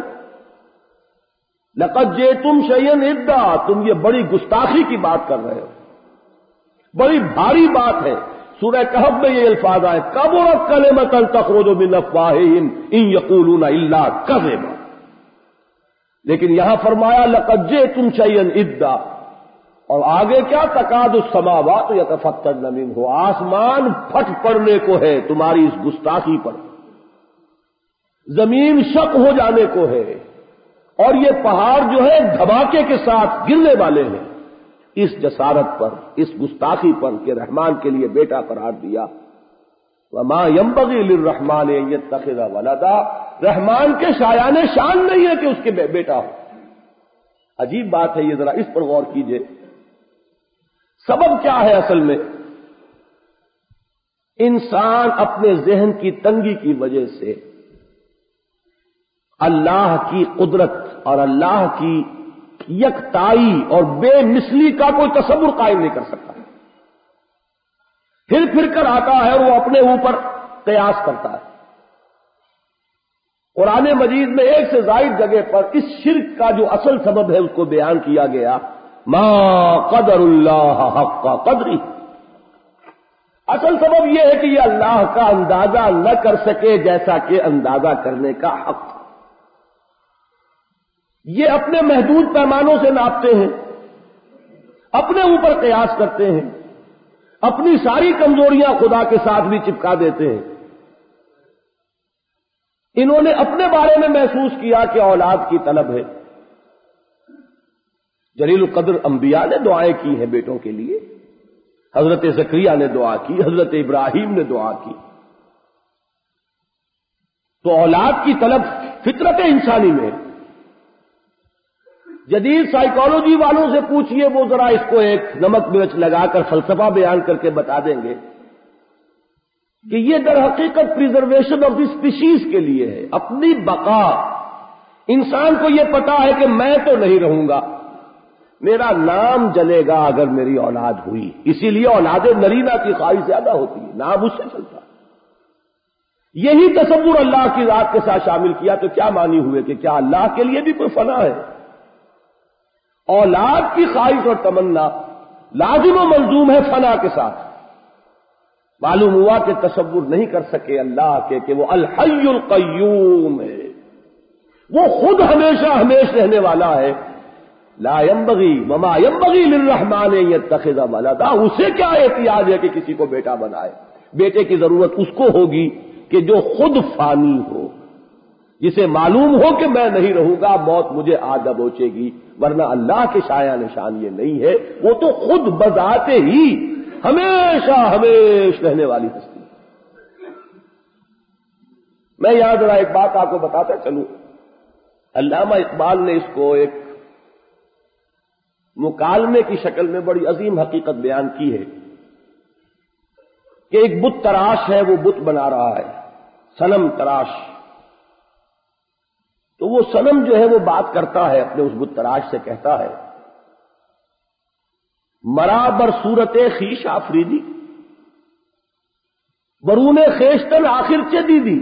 لقد جئتم شیئا ادا، تم یہ بڑی گستاخی کی بات کر رہے ہو، بڑی بھاری بات ہے۔ سورہ کہف میں یہ الفاظ آئے کبرت کلمۃ تخرج من افواہہم ان یقولون الا کذبا، لیکن یہاں فرمایا لقد جئتم شیئا ادا، اور آگے کیا؟ تکاد السماوات یتفطرن منہ، آسمان پھٹ پڑنے کو ہے تمہاری اس گستاخی پر، زمین شق ہو جانے کو ہے، اور یہ پہاڑ جو ہے دھماکے کے ساتھ گرنے والے ہیں اس جسارت پر، اس گستاخی پر کہ رحمان کے لیے بیٹا قرار دیا۔ وما ينبغي للرحمن ان يتخذ ولدا، رحمان کے شایان شان نہیں ہے کہ اس کے بیٹا ہو۔ عجیب بات ہے یہ، ذرا اس پر غور کیجئے۔ سبب کیا ہے اصل میں؟ انسان اپنے ذہن کی تنگی کی وجہ سے اللہ کی قدرت اور اللہ کی یکتائی اور بے مثلی کا کوئی تصور قائم نہیں کر سکتا، پھر پھر کر آتا ہے اور وہ اپنے اوپر قیاس کرتا ہے۔ قرآن مجید میں ایک سے زائد جگہ پر اس شرک کا جو اصل سبب ہے اس کو بیان کیا گیا، ما قدر اللہ حق قدری۔ اصل سبب یہ ہے کہ یہ اللہ کا اندازہ نہ کر سکے جیسا کہ اندازہ کرنے کا حق۔ یہ اپنے محدود پیمانوں سے ناپتے ہیں، اپنے اوپر قیاس کرتے ہیں، اپنی ساری کمزوریاں خدا کے ساتھ بھی چپکا دیتے ہیں۔ انہوں نے اپنے بارے میں محسوس کیا کہ اولاد کی طلب ہے۔ جلیل القدر انبیاء نے دعائیں کی ہیں بیٹوں کے لیے، حضرت زکریا نے دعا کی، حضرت ابراہیم نے دعا کی۔ تو اولاد کی طلب فطرت انسانی میں۔ جدید سائیکالوجی والوں سے پوچھئے، وہ ذرا اس کو ایک نمک مرچ لگا کر فلسفہ بیان کر کے بتا دیں گے کہ یہ در حقیقت پریزرویشن آف دی اسپیشیز کے لیے ہے، اپنی بقا۔ انسان کو یہ پتا ہے کہ میں تو نہیں رہوں گا، میرا نام جلے گا اگر میری اولاد ہوئی، اسی لیے اولاد نرینہ کی خواہش زیادہ ہوتی ہے، نام اس سے چلتا ہے۔ یہی تصور اللہ کی ذات کے ساتھ شامل کیا تو کیا معنی ہوئے کہ کیا اللہ کے لیے بھی کوئی فنا ہے؟ اولاد کی خواہش اور تمنا لازم و ملزوم ہے فنا کے ساتھ۔ معلوم ہوا کہ تصور نہیں کر سکے اللہ کے کہ وہ الحی القیوم ہے، وہ خود ہمیشہ ہمیش رہنے والا ہے۔ لا ينبغی وما ينبغی للرحمن ان يتخذ ولدا، اسے کیا احتیاج ہے کہ کسی کو بیٹا بنائے؟ بیٹے کی ضرورت اس کو ہوگی کہ جو خود فانی ہو، جسے معلوم ہو کہ میں نہیں رہوں گا، موت مجھے آ دبوچے گی، ورنہ اللہ کے شایع نشان یہ نہیں ہے، وہ تو خود بذات ہی ہمیشہ ہمیش رہنے والی ہستی ہے۔ میں یہاں ذرا ایک بات آپ کو بتاتا چلوں، علامہ اقبال نے اس کو ایک مکالمے کی شکل میں بڑی عظیم حقیقت بیان کی ہے کہ ایک بت تراش ہے، وہ بت بنا رہا ہے، صنم تراش۔ تو وہ صنم جو ہے وہ بات کرتا ہے اپنے اس بت تراش سے، کہتا ہے مرا بر صورت خیش آفریدی برون خیشتن آخر چے دیدی،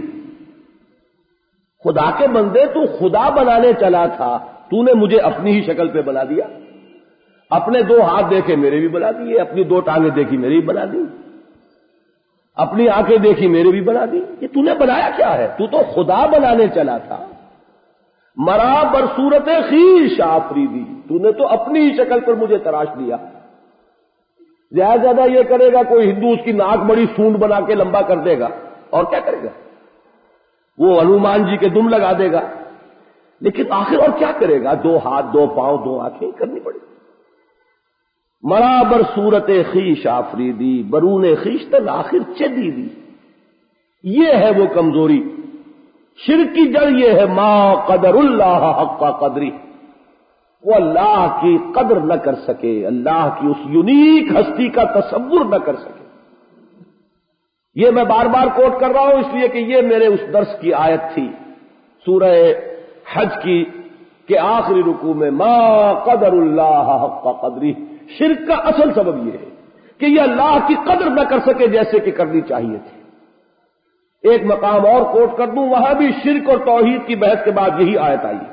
خدا کے بندے تو خدا بنانے چلا تھا، تو نے مجھے اپنی ہی شکل پہ بنا دیا، اپنے دو ہاتھ دیکھے میرے بھی بنا دیے، اپنی دو ٹانگیں دیکھی میرے بھی بنا دی، اپنی آنکھیں دیکھی میرے بھی بنا دی، یہ تو نے بنایا کیا ہے؟ تو تو خدا بنانے چلا تھا۔ مرا بر صورت خیش آفریدی، تو نے تو اپنی ہی شکل پر مجھے تراش دیا۔ زیادہ زیادہ یہ کرے گا کوئی ہندو اس کی ناک بڑی سونڈ بنا کے لمبا کر دے گا، اور کیا کرے گا؟ وہ ہنومان جی کے دم لگا دے گا، لیکن آخر اور کیا کرے گا؟ دو ہاتھ، دو پاؤں، دو آنکھیں کرنی پڑے گی۔ مرا بر صورت خیش آفریدی برون خیشتن آخر چدی دی، یہ ہے وہ کمزوری۔ شرک کی جڑ یہ ہے ما قدر اللہ حق قدری، وہ اللہ کی قدر نہ کر سکے، اللہ کی اس یونیک ہستی کا تصور نہ کر سکے۔ یہ میں بار بار کوٹ کر رہا ہوں اس لیے کہ یہ میرے اس درس کی آیت تھی سورہ حج کی کہ آخری رکوع میں ما قدر اللہ حق قدری۔ شرک کا اصل سبب یہ ہے کہ یہ اللہ کی قدر نہ کر سکے جیسے کہ کرنی چاہیے تھی۔ ایک مقام اور کوٹ کر دوں، وہاں بھی شرک اور توحید کی بحث کے بعد یہی آیت آئی،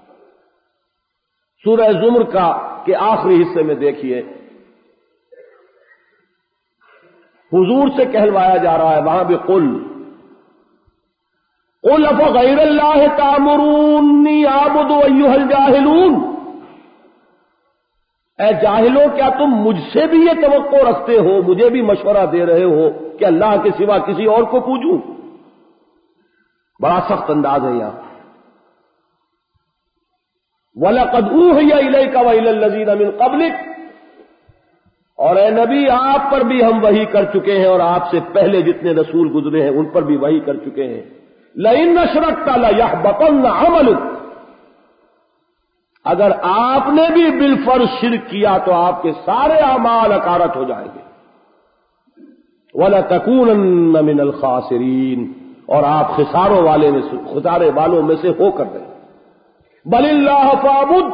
سورہ زمر کا کہ آخری حصے میں دیکھیے حضور سے کہلوایا جا رہا ہے وہاں بھی قل قل افغیر اللہ تأمرونی اعبد ایھا الجاہلون، اے جاہلوں کیا تم مجھ سے بھی یہ توقع رکھتے ہو، مجھے بھی مشورہ دے رہے ہو کہ اللہ کے سوا کسی اور کو پوجوں؟ بڑا سخت انداز ہے یہاں۔ وَلَقَدْ أُوحِيَ إِلَيْكَ وَإِلَى الَّذِينَ مِن قَبْلِكَ، اور اے نبی آپ پر بھی ہم وحی کر چکے ہیں اور آپ سے پہلے جتنے رسول گزرے ہیں ان پر بھی وحی کر چکے ہیں۔ لَئِنْ أَشْرَكْتَ لَيَحْبَطَنَّ عَمَلُكَ، اگر آپ نے بھی بالفرض شرک کیا تو آپ کے سارے اعمال اکارت ہو جائیں گے۔ وَلَتَكُونَنَّ مِنَ الْخَاسِرِينَ، اور آپ خساروں والے میں سے، خسارے والوں میں سے ہو کر رہے۔ بل اللہ فاعبد،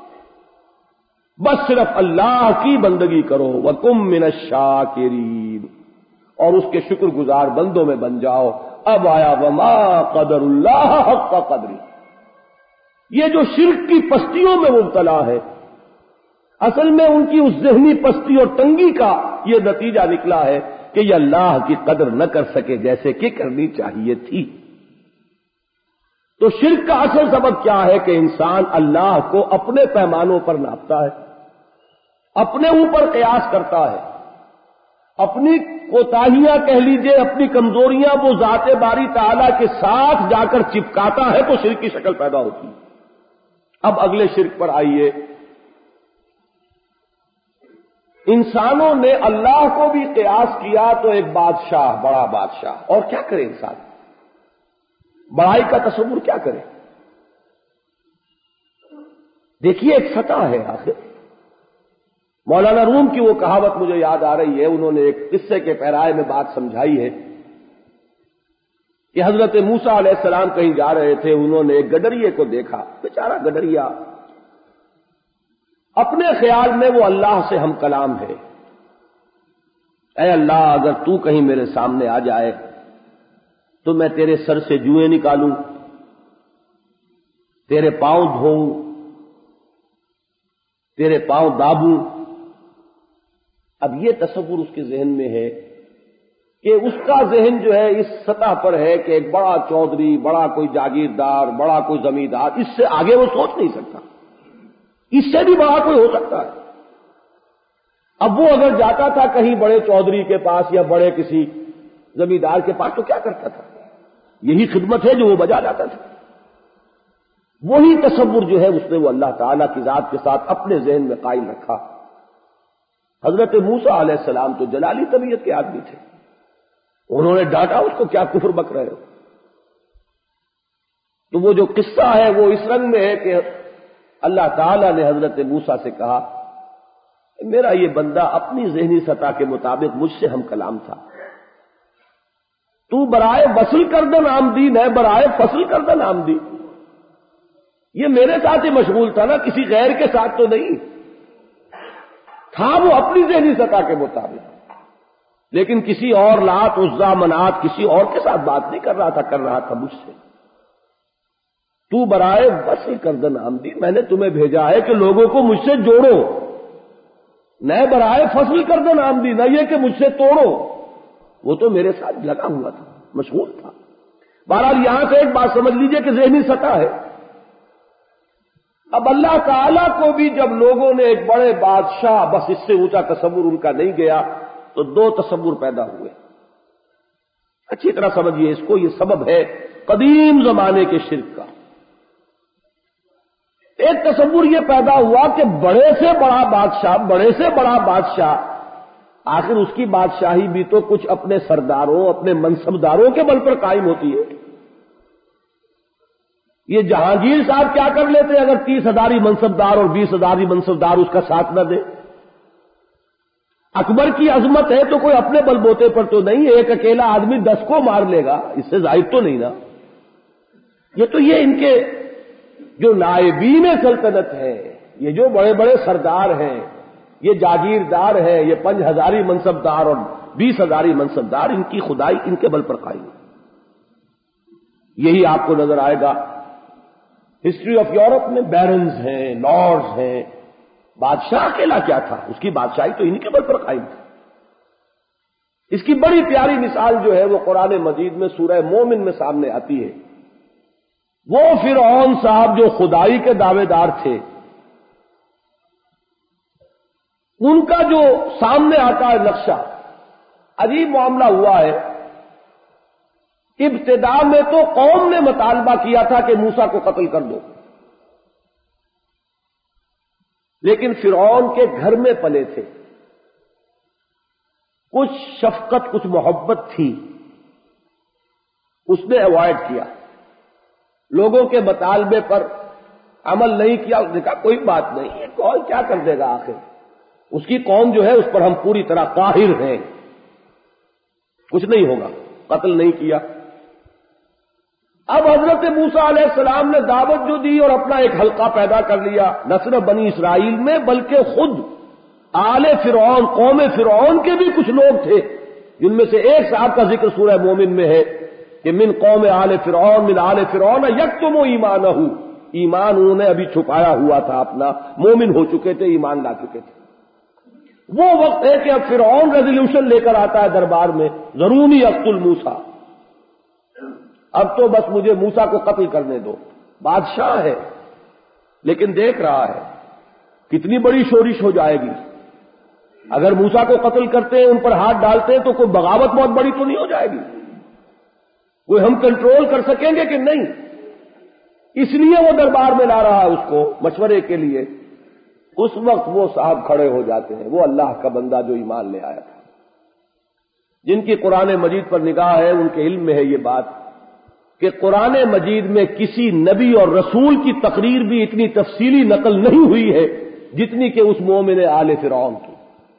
بس صرف اللہ کی بندگی کرو، وَكُن مِّنَ الشَّاكِرِينَ، اور اس کے شکر گزار بندوں میں بن جاؤ۔ اب آیا وما قدر اللہ حق قدری۔ یہ جو شرک کی پستیوں میں مبتلا ہے، اصل میں ان کی اس ذہنی پستی اور تنگی کا یہ نتیجہ نکلا ہے کہ یہ اللہ کی قدر نہ کر سکے جیسے کہ کرنی چاہیے تھی۔ تو شرک کا اصل سبب کیا ہے کہ انسان اللہ کو اپنے پیمانوں پر ناپتا ہے، اپنے اوپر قیاس کرتا ہے، اپنی کوتاہیاں کہہ لیجئے، اپنی کمزوریاں وہ ذات باری تعالیٰ کے ساتھ جا کر چپکاتا ہے تو شرک کی شکل پیدا ہوتی ہے۔ اب اگلے شرک پر آئیے، انسانوں نے اللہ کو بھی قیاس کیا تو ایک بادشاہ، بڑا بادشاہ، اور کیا کرے انسان؟ بڑائی کا تصور کیا کرے؟ دیکھیے ایک سطح ہے آخر۔ مولانا روم کی وہ کہاوت مجھے یاد آ رہی ہے، انہوں نے ایک قصے کے پیرائے میں بات سمجھائی ہے کہ حضرت موسیٰ علیہ السلام کہیں جا رہے تھے، انہوں نے ایک گڈریے کو دیکھا، بیچارہ گڈریا اپنے خیال میں وہ اللہ سے ہم کلام ہے. اے اللہ اگر تو کہیں میرے سامنے آ جائے تو میں تیرے سر سے جوئیں نکالوں، تیرے پاؤں دھوؤں، تیرے پاؤں دابوں. اب یہ تصور اس کے ذہن میں ہے کہ اس کا ذہن جو ہے اس سطح پر ہے کہ ایک بڑا چودھری، بڑا کوئی جاگیردار، بڑا کوئی زمیندار، اس سے آگے وہ سوچ نہیں سکتا. اس سے بھی بڑا کوئی ہو سکتا ہے. اب وہ اگر جاتا تھا کہیں بڑے چودھری کے پاس یا بڑے کسی زمیندار کے پاس تو کیا کرتا تھا؟ یہی خدمت ہے جو وہ بجا جاتا تھا. وہی تصور جو ہے اس نے وہ اللہ تعالیٰ کی ذات کے ساتھ اپنے ذہن میں قائم رکھا. حضرت موسیٰ علیہ السلام تو جلالی طبیعت کے آدمی تھے. انہوں نے ڈانٹا اس کو، کیا کفر بک رہے ہو؟ تو وہ جو قصہ ہے وہ اس رنگ میں ہے کہ اللہ تعالیٰ نے حضرت موسیٰ سے کہا میرا یہ بندہ اپنی ذہنی سطح کے مطابق مجھ سے ہم کلام تھا. تو برائے وصل کردن آمدین ہے، برائے فصل کردن آمدین. یہ میرے ساتھ ہی مشغول تھا نا، کسی غیر کے ساتھ تو نہیں تھا. وہ اپنی ذہنی سطح کے مطابق، لیکن کسی اور لات عزا منات کسی اور کے ساتھ بات نہیں کر رہا تھا، کر رہا تھا مجھ سے. تو برائے وصل کردن آمدین، میں نے تمہیں بھیجا ہے کہ لوگوں کو مجھ سے جوڑو، نئے برائے فصل کردن آمدین، نہ یہ کہ مجھ سے توڑو. وہ تو میرے ساتھ لگا ہوا تھا، مشغول تھا. بہرحال یہاں سے ایک بات سمجھ لیجئے کہ ذہنی سطح ہے. اب اللہ تعالیٰ کو بھی جب لوگوں نے ایک بڑے بادشاہ، بس اس سے اونچا تصور ان کا نہیں گیا، تو دو تصور پیدا ہوئے. اچھی طرح سمجھیے اس کو، یہ سبب ہے قدیم زمانے کے شرک کا. ایک تصور یہ پیدا ہوا کہ بڑے سے بڑا بادشاہ، بڑے سے بڑا بادشاہ، آخر اس کی بادشاہی بھی تو کچھ اپنے سرداروں، اپنے منصبداروں کے بل پر قائم ہوتی ہے. یہ جہانگیر صاحب کیا کر لیتے اگر تیس ہزاری منصبدار اور بیس ہزاری منصبدار اس کا ساتھ نہ دے؟ اکبر کی عظمت ہے تو کوئی اپنے بل بوتے پر تو نہیں، ایک اکیلا آدمی دس کو مار لے گا، اس سے زائد تو نہیں نا. یہ تو یہ ان کے جو نائبین سلطنت ہیں، یہ جو بڑے بڑے سردار ہیں، یہ جاگیردار ہیں، یہ پنج ہزاری منصبدار اور بیس ہزاری منصبدار، ان کی خدائی ان کے بل پر قائم. یہی آپ کو نظر آئے گا ہسٹری آف یورپ میں. بیرنز ہیں، لارڈز ہیں. بادشاہ اکیلا کیا تھا؟ اس کی بادشاہی تو ان کے بل پر قائم تھی. اس کی بڑی پیاری مثال جو ہے وہ قرآن مجید میں سورہ مومن میں سامنے آتی ہے. وہ فرعون صاحب جو خدائی کے دعوے دار تھے، ان کا جو سامنے آتا ہے نقشہ، عجیب معاملہ ہوا ہے. ابتدا میں تو قوم نے مطالبہ کیا تھا کہ موسیٰ کو قتل کر دو، لیکن فرعون کے گھر میں پلے تھے، کچھ شفقت کچھ محبت تھی، اس نے اوائڈ کیا، لوگوں کے مطالبے پر عمل نہیں کیا. اس نے کہا کوئی بات نہیں، یہ کون کیا کر دے گا، آخر اس کی قوم جو ہے اس پر ہم پوری طرح قاہر ہیں، کچھ نہیں ہوگا. قتل نہیں کیا. اب حضرت موسیٰ علیہ السلام نے دعوت جو دی اور اپنا ایک حلقہ پیدا کر لیا، نہ صرف بنی اسرائیل میں بلکہ خود آل فرعون، قوم فرعون کے بھی کچھ لوگ تھے، جن میں سے ایک صاحب کا ذکر سورہ مومن میں ہے کہ من قوم آل فرعون من آل فرعون یکتم ایمانہ، ایمان انہوں نے ابھی چھپایا ہوا تھا اپنا، مومن ہو چکے تھے، ایمان لا چکے تھے. وہ وقت ہے کہ اب فرعون ریزولوشن لے کر آتا ہے دربار میں، ضرونی اقتل موسیٰ، اب تو بس مجھے موسیٰ کو قتل کرنے دو. بادشاہ ہے لیکن دیکھ رہا ہے کتنی بڑی شورش ہو جائے گی اگر موسیٰ کو قتل کرتے ہیں، ان پر ہاتھ ڈالتے ہیں تو کوئی بغاوت بہت بڑی تو نہیں ہو جائے گی، کوئی ہم کنٹرول کر سکیں گے کہ نہیں. اس لیے وہ دربار میں لا رہا ہے اس کو مشورے کے لیے. اس وقت وہ صاحب کھڑے ہو جاتے ہیں، وہ اللہ کا بندہ جو ایمان لے آیا تھا، جن کی قرآن مجید پر نگاہ ہے، ان کے علم میں ہے یہ بات کہ قرآن مجید میں کسی نبی اور رسول کی تقریر بھی اتنی تفصیلی نقل نہیں ہوئی ہے جتنی کہ اس مومن آل فرعون کی.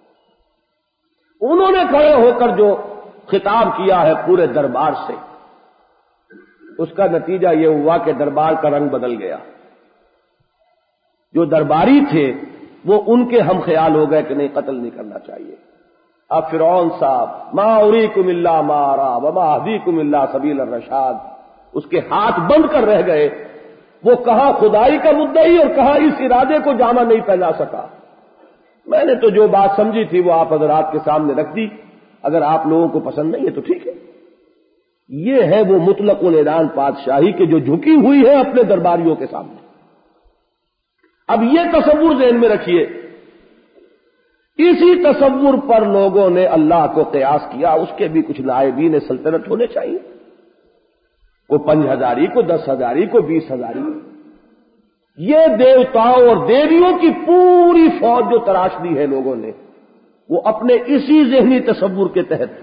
انہوں نے کھڑے ہو کر جو خطاب کیا ہے پورے دربار سے، اس کا نتیجہ یہ ہوا کہ دربار کا رنگ بدل گیا. جو درباری تھے وہ ان کے ہم خیال ہو گئے کہ نہیں قتل نہیں کرنا چاہیے. اب فرعون صاحب ما اریکم الا ما ارا وما اهدیکم الا سبیل الرشاد، اس کے ہاتھ بند کر رہ گئے. وہ کہاں خدائی کا مدعی اور کہاں اس ارادے کو جامع نہیں پہنا سکا. میں نے تو جو بات سمجھی تھی وہ آپ حضرات کے سامنے رکھ دی. اگر آپ لوگوں کو پسند نہیں ہے تو ٹھیک ہے. یہ ہے وہ مطلق الاعلان بادشاہی کے جو جھکی ہوئی ہے اپنے درباریوں کے سامنے. اب یہ تصور ذہن میں رکھیے، اسی تصور پر لوگوں نے اللہ کو قیاس کیا. اس کے بھی کچھ نائبین سلطنت ہونے چاہیے، کو پنج ہزاری، کو دس ہزاری، کو بیس ہزاری. یہ دیوتاؤں اور دیویوں کی پوری فوج جو تراش دی ہے لوگوں نے، وہ اپنے اسی ذہنی تصور کے تحت.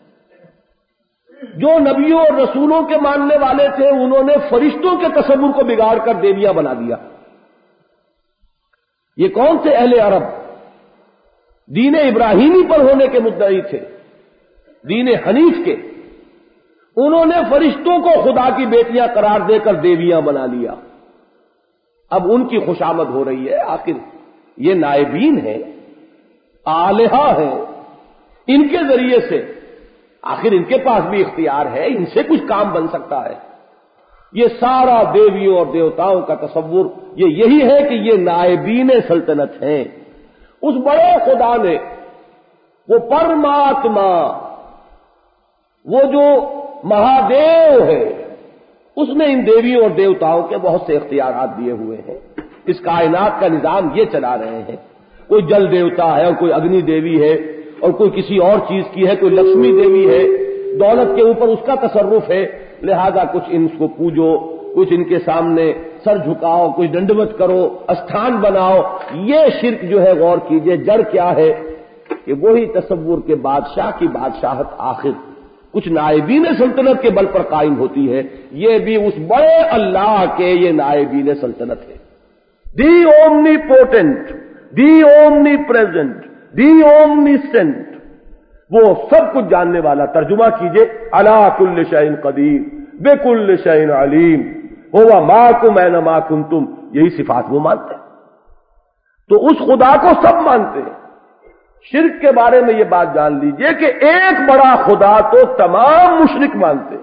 جو نبیوں اور رسولوں کے ماننے والے تھے انہوں نے فرشتوں کے تصور کو بگاڑ کر دیویاں بنا دیا. یہ کون تھے؟ اہل عرب، دین ابراہیمی پر ہونے کے مدعی تھے، دین حنیف کے. انہوں نے فرشتوں کو خدا کی بیٹیاں قرار دے کر دیویاں بنا لیا. اب ان کی خوشامد ہو رہی ہے. آخر یہ نائبین ہیں، آلہہ ہیں، ان کے ذریعے سے آخر ان کے پاس بھی اختیار ہے، ان سے کچھ کام بن سکتا ہے. یہ سارا دیویوں اور دیوتاؤں کا تصور یہ یہی ہے کہ یہ نائبین سلطنت ہیں. اس بڑے خدا نے، وہ پرماتما، وہ جو مہادیو ہے، اس نے ان دیویوں اور دیوتاؤں کے بہت سے اختیارات دیے ہوئے ہیں. اس کائنات کا نظام یہ چلا رہے ہیں. کوئی جل دیوتا ہے اور کوئی اگنی دیوی ہے اور کوئی کسی اور چیز کی ہے، کوئی لکشمی دیوی ہے. دولت کے اوپر اس کا تصرف ہے، لہذا کچھ ان کو پوجو، کچھ ان کے سامنے سر جھکاؤ، کچھ ڈنڈوت کرو، استھان بناؤ. یہ شرک جو ہے غور کیجئے جڑ کیا ہے کہ وہی تصور کے بادشاہ کی بادشاہت آخر کچھ نائبین سلطنت کے بل پر قائم ہوتی ہے. یہ بھی اس بڑے اللہ کے یہ نائبین سلطنت ہے. The omnipotent, the omnipresent, the omniscient, وہ سب کچھ جاننے والا. ترجمہ کیجئے علی کل شیء قدیر بکل شیء علیم ہوا معکم اینما کنتم. یہی صفات وہ مانتے ہیں. تو اس خدا کو سب مانتے ہیں. شرک کے بارے میں یہ بات جان لیجئے کہ ایک بڑا خدا تو تمام مشرک مانتے ہیں.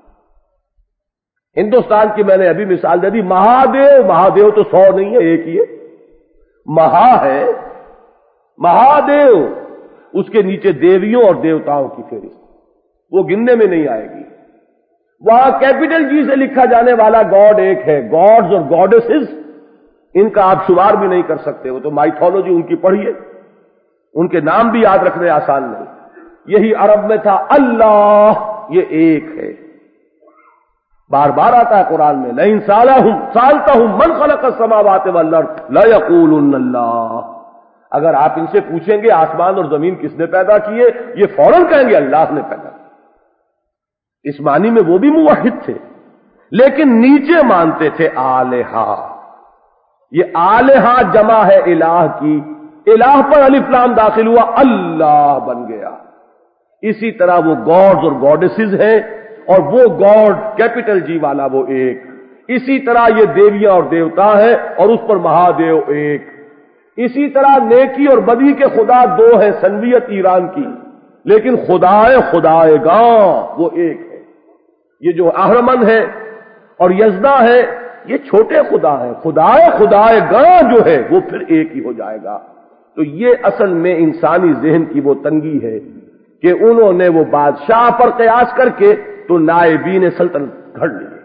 ہندوستان کی میں نے ابھی مثال دے دی، مہادیو. مہادیو تو سو نہیں ہے، ایک ہی ہے. مہا ہے مہادیو، اس کے نیچے دیویوں اور دیوتاؤں کی فہرست، وہ گننے میں نہیں آئے گی. وہاں کیپٹل جی سے لکھا جانے والا گاڈ ایک ہے. گاڈز اور گاڈیسز ان کا آپ شمار بھی نہیں کر سکتے. وہ تو مائتھولوجی ان کی پڑھیے، ان کے نام بھی یاد رکھنے آسان نہیں. یہی عرب میں تھا اللہ، یہ ایک ہے. بار بار آتا ہے قرآن میں، لئن سالہم سالتہم من خلق السماوات والارض لیقولن اللہ. اگر آپ ان سے پوچھیں گے آسمان اور زمین کس نے پیدا کیے، یہ فوراً کہیں گے اللہ نے پیدا کیا. اس معنی میں وہ بھی موحد تھے، لیکن نیچے مانتے تھے آلہہ. یہ آلہہ جمع ہے الہ کی. الہ پر الف لام داخل ہوا، اللہ بن گیا. اسی طرح وہ گاڈز اور گاڈیسز ہیں، اور وہ گاڈ کیپٹل جی والا وہ ایک. اسی طرح یہ دیویاں اور دیوتا ہیں، اور اس پر مہادیو ایک. اسی طرح نیکی اور بدی کے خدا دو ہیں، سنویت ایران کی، لیکن خدائے خدائے گاں وہ ایک ہے. یہ جو اہرمن ہے اور یزدہ ہے یہ چھوٹے خدا ہیں. خدائے خدائے گاں جو ہے وہ پھر ایک ہی ہو جائے گا. تو یہ اصل میں انسانی ذہن کی وہ تنگی ہے کہ انہوں نے وہ بادشاہ پر قیاس کر کے تو نائبین سلطنت گھڑ لی.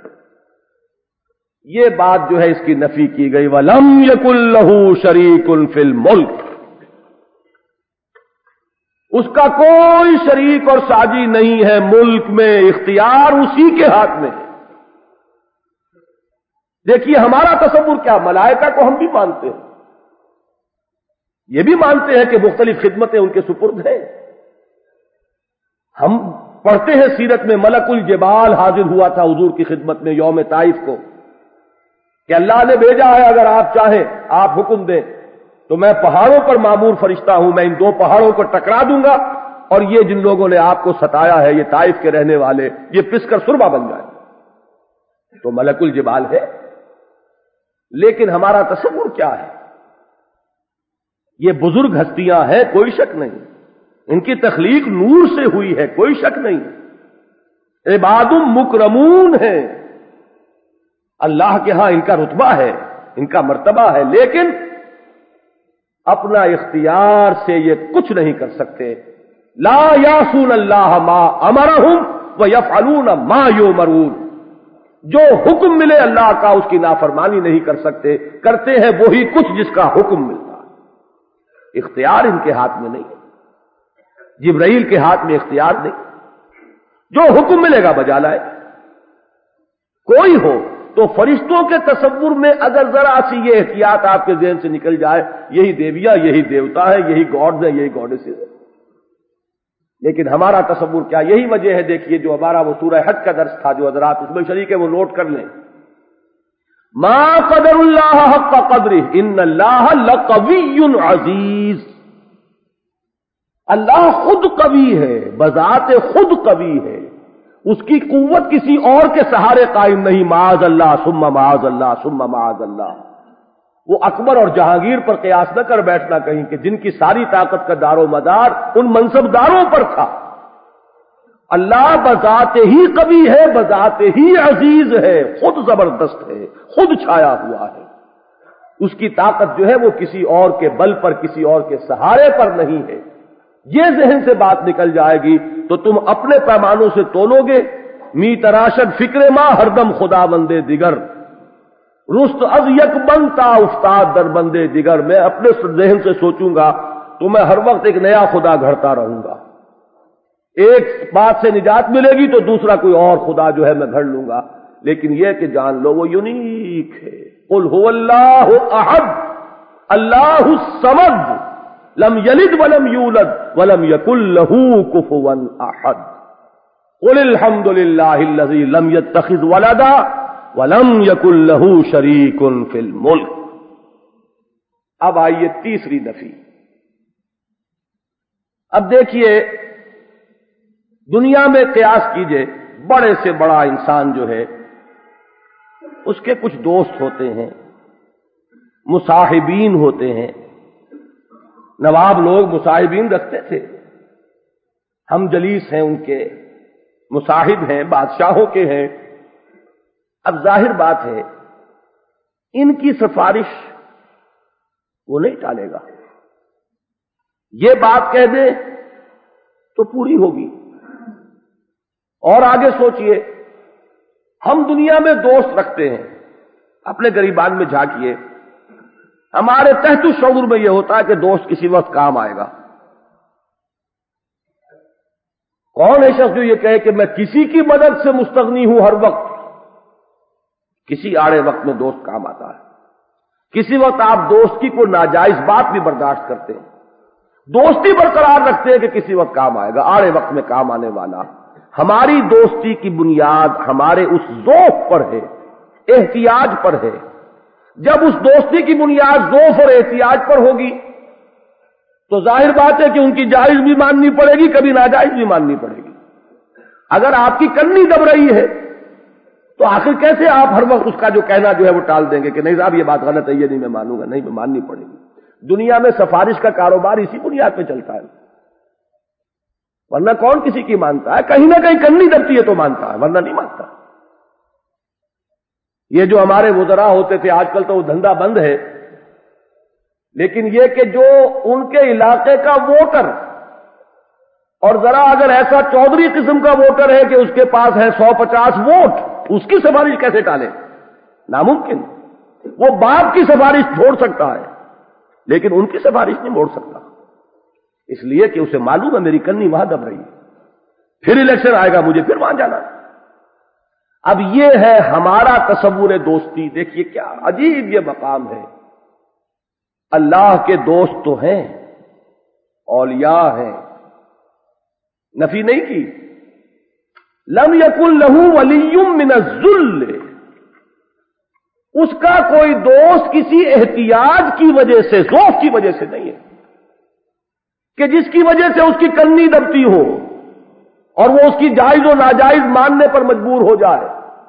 یہ بات جو ہے اس کی نفی کی گئی. وَلَمْ يَكُنْ لَهُ شَرِيكٌ فِي الْمُلْكِ، اس کا کوئی شریک اور ساجی نہیں ہے ملک میں، اختیار اسی کے ہاتھ میں ہے. دیکھیے ہمارا تصور کیا، ملائکہ کو ہم بھی مانتے ہیں، یہ بھی مانتے ہیں کہ مختلف خدمتیں ان کے سپرد ہیں. ہم پڑھتے ہیں سیرت میں ملک الجبال حاضر ہوا تھا حضور کی خدمت میں یوم طائف کو کہ اللہ نے بھیجا ہے اگر آپ چاہیں آپ حکم دیں تو میں پہاڑوں پر معمور فرشتہ ہوں، میں ان دو پہاڑوں کو ٹکرا دوں گا اور یہ جن لوگوں نے آپ کو ستایا ہے یہ طائف کے رہنے والے یہ پس کر سرما بن جائے. تو ملک الجبال ہے. لیکن ہمارا تصور کیا ہے یہ بزرگ ہستیاں ہیں، کوئی شک نہیں، ان کی تخلیق نور سے ہوئی ہے، کوئی شک نہیں، عباد مکرمون ہیں، اللہ کے ہاں ان کا رتبہ ہے، ان کا مرتبہ ہے، لیکن اپنا اختیار سے یہ کچھ نہیں کر سکتے۔ لا یعصون اللہ ما امرہم ویفعلون ما یؤمرون، جو حکم ملے اللہ کا اس کی نافرمانی نہیں کر سکتے، کرتے ہیں وہی کچھ جس کا حکم ملتا ہے۔ اختیار ان کے ہاتھ میں نہیں، جبرائیل کے ہاتھ میں اختیار نہیں، جو حکم ملے گا بجا لائے۔ کوئی ہو تو فرشتوں کے تصور میں اگر ذرا سی یہ احتیاط آپ کے ذہن سے نکل جائے، یہی دیویا، یہی دیوتا ہے، یہی گاڈز ہیں، یہی گاڈیسز ہیں، لیکن ہمارا تصور کیا؟ یہی وجہ ہے، دیکھیے جو ہمارا وہ سورہ حج کا درس تھا، جو حضرات اس میں شریک ہے وہ نوٹ کر لیں۔ ما قدر اللہ حق قدرہ ان اللہ لقوی عزیز، اللہ خود قوی ہے، بذات خود قوی ہے، اس کی قوت کسی اور کے سہارے قائم نہیں، معاذ اللہ ثم معاذ اللہ ثم معاذ اللہ۔ وہ اکبر اور جہانگیر پر قیاس نہ کر بیٹھنا کہیں کہ جن کی ساری طاقت کا دار و مدار ان منصبداروں پر تھا۔ اللہ بذات ہی قوی ہے، بذات ہی عزیز ہے، خود زبردست ہے، خود چھایا ہوا ہے، اس کی طاقت جو ہے وہ کسی اور کے بل پر، کسی اور کے سہارے پر نہیں ہے۔ یہ ذہن سے بات نکل جائے گی تو تم اپنے پیمانوں سے تولو گے، می تراشد فکر ما ہردم خدا بندے دیگر، رست از یک بنتا افتاد در بندے دیگر، میں اپنے ذہن سے سوچوں گا تو میں ہر وقت ایک نیا خدا گھڑتا رہوں گا، ایک بات سے نجات ملے گی تو دوسرا کوئی اور خدا جو ہے میں گھڑ لوں گا، لیکن یہ کہ جان لو وہ یونیک ہے۔ قل هو اللہ احد اللہ الصمد لم یلد ولم یولد ولم یکن له کفوا احد، قل الحمد للہ الذی لم یتخذ ولدا ولم یکن له شریک فی الملک۔ اب آئیے تیسری نفی۔ اب دیکھیے دنیا میں قیاس کیجئے، بڑے سے بڑا انسان جو ہے اس کے کچھ دوست ہوتے ہیں، مصاحبین ہوتے ہیں، نواب لوگ مصاحبین رکھتے تھے، ہم جلیس ہیں، ان کے مصاحب ہیں، بادشاہوں کے ہیں۔ اب ظاہر بات ہے ان کی سفارش وہ نہیں ٹالے گا، یہ بات کہہ دے تو پوری ہوگی۔ اور آگے سوچئے، ہم دنیا میں دوست رکھتے ہیں، اپنے گریبان میں جھانکیے، ہمارے تحت شعور میں یہ ہوتا ہے کہ دوست کسی وقت کام آئے گا۔ کون ہے شخص جو یہ کہے کہ میں کسی کی مدد سے مستغنی ہوں ہر وقت؟ کسی آڑے وقت میں دوست کام آتا ہے، کسی وقت آپ دوست کی کوئی ناجائز بات بھی برداشت کرتے ہیں، دوستی برقرار رکھتے ہیں کہ کسی وقت کام آئے گا، آڑے وقت میں کام آنے والا۔ ہماری دوستی کی بنیاد ہمارے اس ذوق پر ہے، احتیاج پر ہے۔ جب اس دوستی کی بنیاد ذوق اور احتیاج پر ہوگی تو ظاہر بات ہے کہ ان کی جائز بھی ماننی پڑے گی، کبھی ناجائز بھی ماننی پڑے گی۔ اگر آپ کی کنی دب رہی ہے تو آخر کیسے آپ ہر وقت اس کا جو کہنا جو ہے وہ ٹال دیں گے کہ نہیں صاحب یہ بات غلط ہے، یہ نہیں میں مانوں گا، نہیں میں ماننی پڑے گی۔ دنیا میں سفارش کا کاروبار اسی بنیاد پہ چلتا ہے، ورنہ کون کسی کی مانتا ہے؟ کہیں نہ کہیں کنی دبتی ہے تو مانتا ہے، ورنہ نہیں مانتا۔ یہ جو ہمارے وزراء ہوتے تھے، آج کل تو وہ دھندا بند ہے، لیکن یہ کہ جو ان کے علاقے کا ووٹر، اور ذرا اگر ایسا چودھری قسم کا ووٹر ہے کہ اس کے پاس ہے سو پچاس ووٹ، اس کی سفارش کیسے ٹالے؟ ناممکن۔ وہ باپ کی سفارش چھوڑ سکتا ہے لیکن ان کی سفارش نہیں موڑ سکتا، اس لیے کہ اسے معلوم ہے میری کنی وہاں دب رہی ہے، پھر الیکشن آئے گا مجھے پھر وہاں جانا۔ اب یہ ہے ہمارا تصور دوستی۔ دیکھیے کیا عجیب یہ مقام ہے۔ اللہ کے دوست تو ہیں، اولیاء ہیں، نفی نہیں کی۔ لم یکن لہ ولی من الذل، اس کا کوئی دوست کسی احتیاج کی وجہ سے، ذوق کی وجہ سے نہیں ہے کہ جس کی وجہ سے اس کی کنی دبتی ہو اور وہ اس کی جائز و ناجائز ماننے پر مجبور ہو جائے۔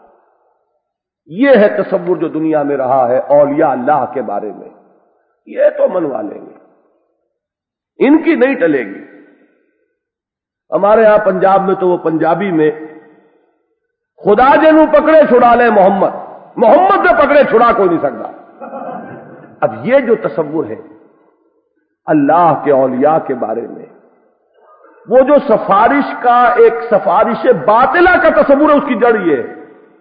یہ ہے تصور جو دنیا میں رہا ہے اولیاء اللہ کے بارے میں، یہ تو منوا لیں گے، ان کی نہیں ٹلے گی۔ ہمارے ہاں پنجاب میں تو وہ پنجابی میں خدا جنوں پکڑے چھڑا لے محمد، محمد سے پکڑے چھڑا کوئی نہیں سکتا۔ اب یہ جو تصور ہے اللہ کے اولیاء کے بارے میں، وہ جو سفارش کا ایک سفارش باطلہ کا تصور ہے، اس کی جڑ یہ ہے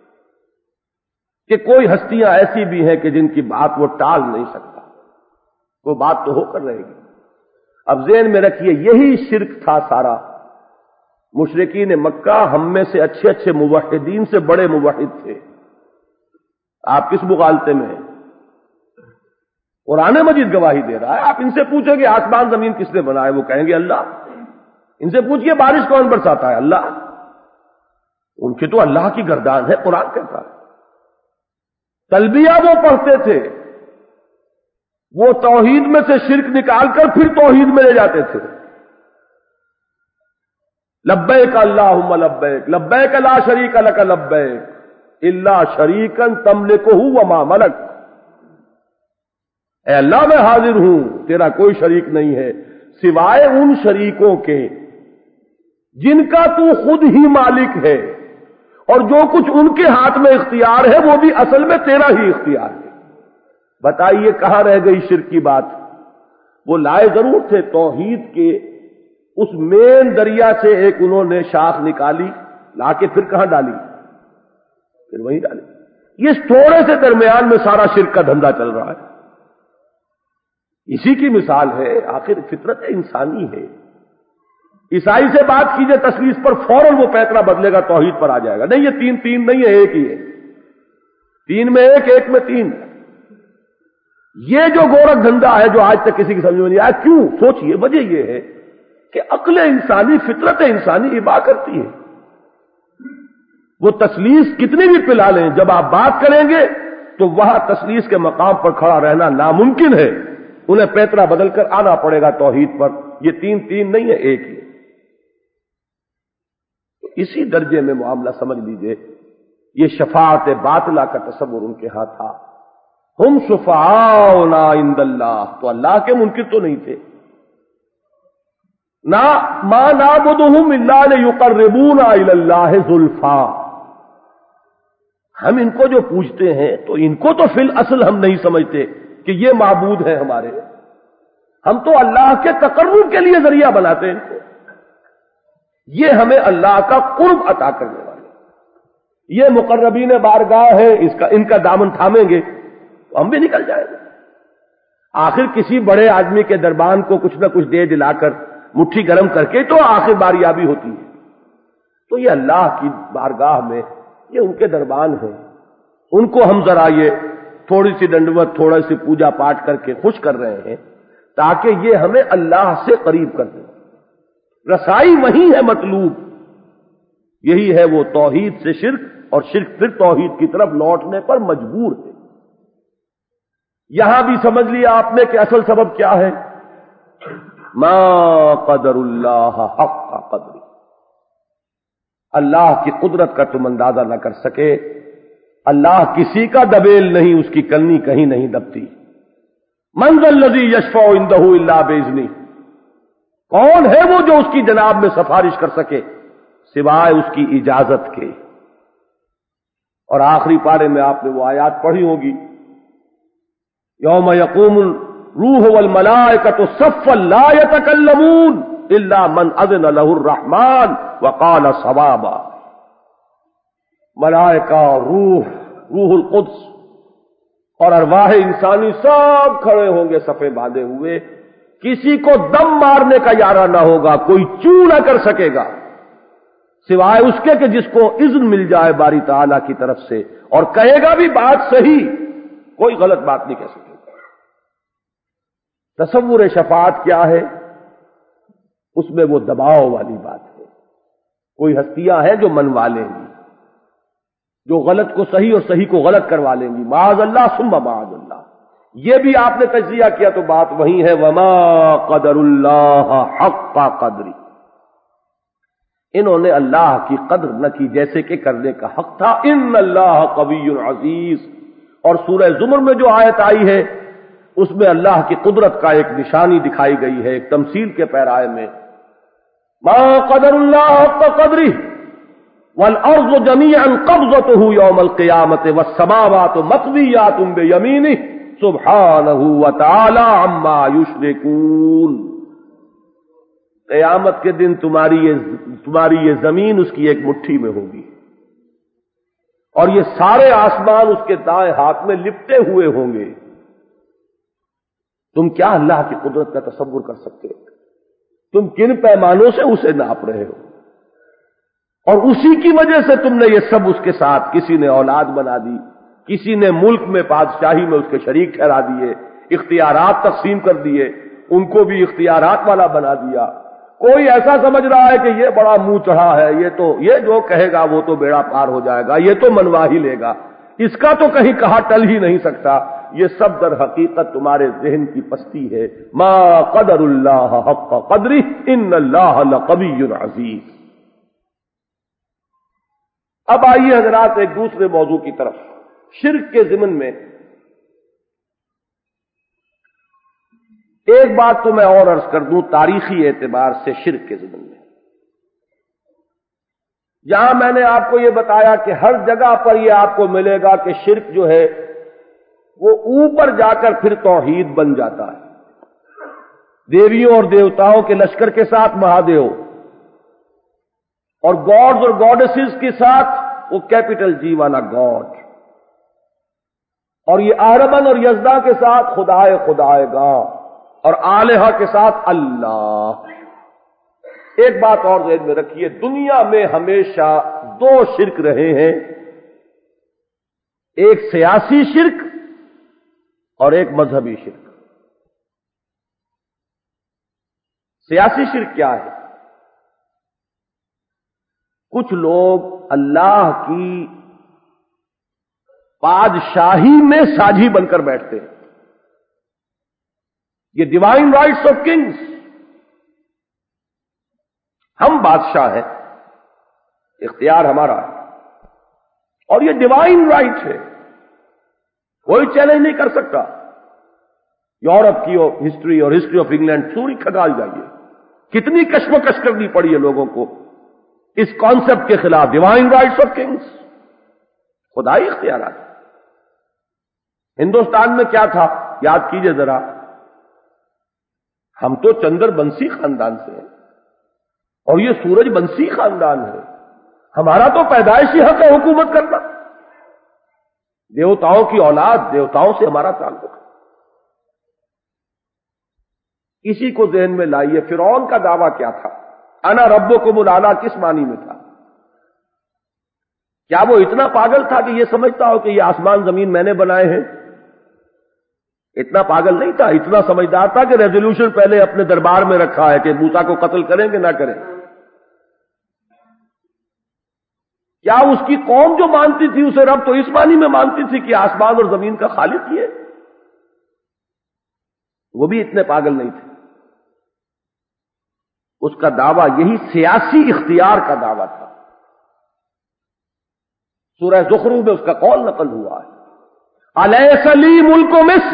کہ کوئی ہستیاں ایسی بھی ہیں کہ جن کی بات وہ ٹال نہیں سکتا، وہ بات تو ہو کر رہے گی۔ اب ذہن میں رکھیے یہی شرک تھا سارا۔ مشرکین مکہ ہم میں سے اچھے اچھے موحدین سے بڑے موحد تھے، آپ کس مغالطے میں ہیں؟ قرآن مجید گواہی دے رہا ہے۔ آپ ان سے پوچھیں کہ آسمان زمین کس نے بنائے، وہ کہیں گے اللہ۔ ان سے پوچھئے بارش کون برساتا ہے، اللہ۔ ان کی تو اللہ کی گردان ہے، قرآن کہتا ہے۔ تلبیہ وہ پڑھتے تھے، وہ توحید میں سے شرک نکال کر پھر توحید میں لے جاتے تھے۔ لبیک اللہم لبیک، لبیک لا شریک لک لبیک الا شریکا تملکہ وما ملک۔ اے اللہ میں حاضر ہوں، تیرا کوئی شریک نہیں ہے سوائے ان شریکوں کے جن کا تو خود ہی مالک ہے، اور جو کچھ ان کے ہاتھ میں اختیار ہے وہ بھی اصل میں تیرا ہی اختیار ہے۔ بتائیے کہاں رہ گئی شرک کی بات؟ وہ لائے ضرور تھے توحید کے اس مین دریا سے، ایک انہوں نے شاخ نکالی، لا کے پھر کہاں ڈالی؟ پھر وہیں ڈالی۔ یہ تھوڑے سے درمیان میں سارا شرک کا دھندا چل رہا ہے۔ اسی کی مثال ہے، آخر فطرت انسانی ہے۔ عیسائی سے بات کیجئے تسلیس پر، فوراً وہ پیترا بدلے گا، توحید پر آ جائے گا۔ نہیں یہ تین تین نہیں ہے، ایک ہی ہے، تین میں ایک، ایک میں تین۔ یہ جو گورکھ دھندا ہے جو آج تک کسی کی سمجھ میں نہیں آیا، کیوں؟ سوچئے، وجہ یہ ہے کہ عقل انسانی، فطرت انسانی ابا کرتی ہے۔ وہ تسلیس کتنی بھی پلا لیں، جب آپ بات کریں گے تو وہاں تسلیس کے مقام پر کھڑا رہنا ناممکن ہے، انہیں پیترا بدل کر آنا پڑے گا توحید پر۔ یہ تین تین نہیں ہے، ایک ہی ہے۔ تو اسی درجے میں معاملہ سمجھ لیجئے، یہ شفاعت باطلہ کا تصور ان کے ہاں تھا۔ ہم شفعاؤنا عند اللہ، تو اللہ کے منکر تو نہیں تھے۔ نا ما نعبدہم الا لیقربونا الی اللہ زلفیٰ، ہم ان کو جو پوچھتے ہیں تو ان کو تو فی الاصل ہم نہیں سمجھتے کہ یہ معبود ہے ہمارے، ہم تو اللہ کے تقرب کے لیے ذریعہ بناتے ہیں ان کو۔ یہ ہمیں اللہ کا قرب عطا کرنے والے، یہ مقربین بارگاہ ہے، اس کا ان کا دامن تھامیں گے تو ہم بھی نکل جائیں گے۔ آخر کسی بڑے آدمی کے دربان کو کچھ نہ کچھ دے دلا کر، مٹھی گرم کر کے تو آخر باریابی ہوتی ہے۔ تو یہ اللہ کی بارگاہ میں یہ ان کے دربان ہیں، ان کو ہم ذرا یہ تھوڑی سی دنڈوت، تھوڑا سی پوجا پاٹ کر کے خوش کر رہے ہیں تاکہ یہ ہمیں اللہ سے قریب کر دیں۔ رسائی وہی ہے مطلوب، یہی ہے وہ توحید سے شرک، اور شرک پھر توحید کی طرف لوٹنے پر مجبور ہے۔ یہاں بھی سمجھ لیا آپ نے کہ اصل سبب کیا ہے؟ ما قدر اللہ حق قدر، اللہ کی قدرت کا تم اندازہ نہ کر سکے۔ اللہ کسی کا دبیل نہیں، اس کی کنی کہیں نہیں دبتی۔ من ذا الذی یشفع عندہ الا باذنہ، کون ہے وہ جو اس کی جناب میں سفارش کر سکے سوائے اس کی اجازت کے؟ اور آخری پارے میں آپ نے وہ آیات پڑھی ہوگی، یوم یقوم الروح والملائکۃ صفا لا یتکلمون الا من اذن له الرحمن وقال صوابا۔ ملائکہ، روح، روح القدس اور ارواح انسانی سب کھڑے ہوں گے صفے باندھے ہوئے، کسی کو دم مارنے کا یارہ نہ ہوگا، کوئی چو نہ کر سکے گا سوائے اس کے کہ جس کو اذن مل جائے باری تعالیٰ کی طرف سے، اور کہے گا بھی بات صحیح، کوئی غلط بات نہیں کہہ سکے گا۔ تصور شفاعت کیا ہے؟ اس میں وہ دباؤ والی بات ہے۔ کوئی ہستیاں ہیں جو منوا لیں گی، جو غلط کو صحیح اور صحیح کو غلط کروا لیں گی، معاذ اللہ ثم معاذ اللہ۔ یہ بھی آپ نے تجزیہ کیا تو بات وہی ہے، وما قدر اللہ حق قدری، انہوں نے اللہ کی قدر نہ کی جیسے کہ کرنے کا حق تھا۔ ان اللہ قوی عزیز، اور سورہ زمر میں جو آیت آئی ہے اس میں اللہ کی قدرت کا ایک نشانی دکھائی گئی ہے، ایک تمثیل کے پیرائے میں، ما قدر اللہ حق قدرہ والارض جميعا قبضته يوم القیامة والسماوات مطویات بیمینہ سبحانہ وتعالی عما یشرکون۔ قیامت کے دن تمہاری یہ تمہاری یہ زمین اس کی ایک مٹھی میں ہوگی، اور یہ سارے آسمان اس کے دائیں ہاتھ میں لپٹے ہوئے ہوں گے۔ تم کیا اللہ کی قدرت کا تصور کر سکتے ہو؟ تم کن پیمانوں سے اسے ناپ رہے ہو؟ اور اسی کی وجہ سے تم نے یہ سب اس کے ساتھ، کسی نے اولاد بنا دی، کسی نے ملک میں بادشاہی میں اس کے شریک ٹھہرا دیے، اختیارات تقسیم کر دیے، ان کو بھی اختیارات والا بنا دیا۔ کوئی ایسا سمجھ رہا ہے کہ یہ بڑا منہ چڑھا ہے، یہ تو یہ جو کہے گا وہ تو بیڑا پار ہو جائے گا، یہ تو منوا ہی لے گا، اس کا تو کہیں کہا ٹل ہی نہیں سکتا۔ یہ سب در حقیقت تمہارے ذہن کی پستی ہے۔ ما قدر اللہ حق قدرہ ان اللہ لقوی عزیز۔ اب آئیے حضرات ایک دوسرے موضوع کی طرف، شرک کے ضمن میں ایک بات تو میں اور عرض کر دوں تاریخی اعتبار سے شرک کے ضمن میں، جہاں میں نے آپ کو یہ بتایا کہ ہر جگہ پر یہ آپ کو ملے گا کہ شرک جو ہے وہ اوپر جا کر پھر توحید بن جاتا ہے۔ دیویوں اور دیوتاؤں کے لشکر کے ساتھ مہادیو، اور گاڈز اور گاڈیسز کے ساتھ وہ کیپٹل جی والا گاڈ، اور یہ آرمن اور یزدا کے ساتھ خدائے خدائے گاں، اور آلہہ کے ساتھ اللہ۔ ایک بات اور ذہن میں رکھیے، دنیا میں ہمیشہ دو شرک رہے ہیں، ایک سیاسی شرک اور ایک مذہبی شرک۔ سیاسی شرک کیا ہے؟ کچھ لوگ اللہ کی بادشاہی میں ساجی بن کر بیٹھتے ہیں۔ یہ ڈیوائن رائٹس آف کنگز، ہم بادشاہ ہیں، اختیار ہمارا ہے، اور یہ ڈیوائن رائٹ ہے، کوئی چیلنج نہیں کر سکتا۔ یورپ کی ہسٹری اور ہسٹری آف انگلینڈ پوری کھگال جائیے، کتنی کشمکش کرنی پڑی ہے لوگوں کو اس کانسیپٹ کے خلاف، ڈیوائن رائٹس آف کنگز، خدائی اختیارات۔ ہندوستان میں کیا تھا یاد کیجئے ذرا، ہم تو چندر بنسی خاندان سے ہیں، اور یہ سورج بنسی خاندان ہے، ہمارا تو پیدائشی حق ہے حکومت کرنا، دیوتاؤں کی اولاد، دیوتاؤں سے ہمارا تعلق ہے۔ اسی کو ذہن میں لائیے، فرعون کا دعویٰ کیا تھا؟ انا ربکم الاعلی کس معنی میں تھا؟ کیا وہ اتنا پاگل تھا کہ یہ سمجھتا ہو کہ یہ آسمان زمین میں نے بنائے ہیں؟ اتنا پاگل نہیں تھا، اتنا سمجھدار تھا کہ ریزولوشن پہلے اپنے دربار میں رکھا ہے کہ موسیٰ کو قتل کریں کہ نہ کریں۔ کیا اس کی قوم جو مانتی تھی اسے رب تو اس معنی میں مانتی تھی کہ آسمان اور زمین کا خالق ہی ہے؟ وہ بھی اتنے پاگل نہیں تھے۔ اس کا دعویٰ یہی سیاسی اختیار کا دعویٰ تھا۔ سورہ زخرف میں اس کا قول نقل ہوا ہے، الیس لی ملک مصر،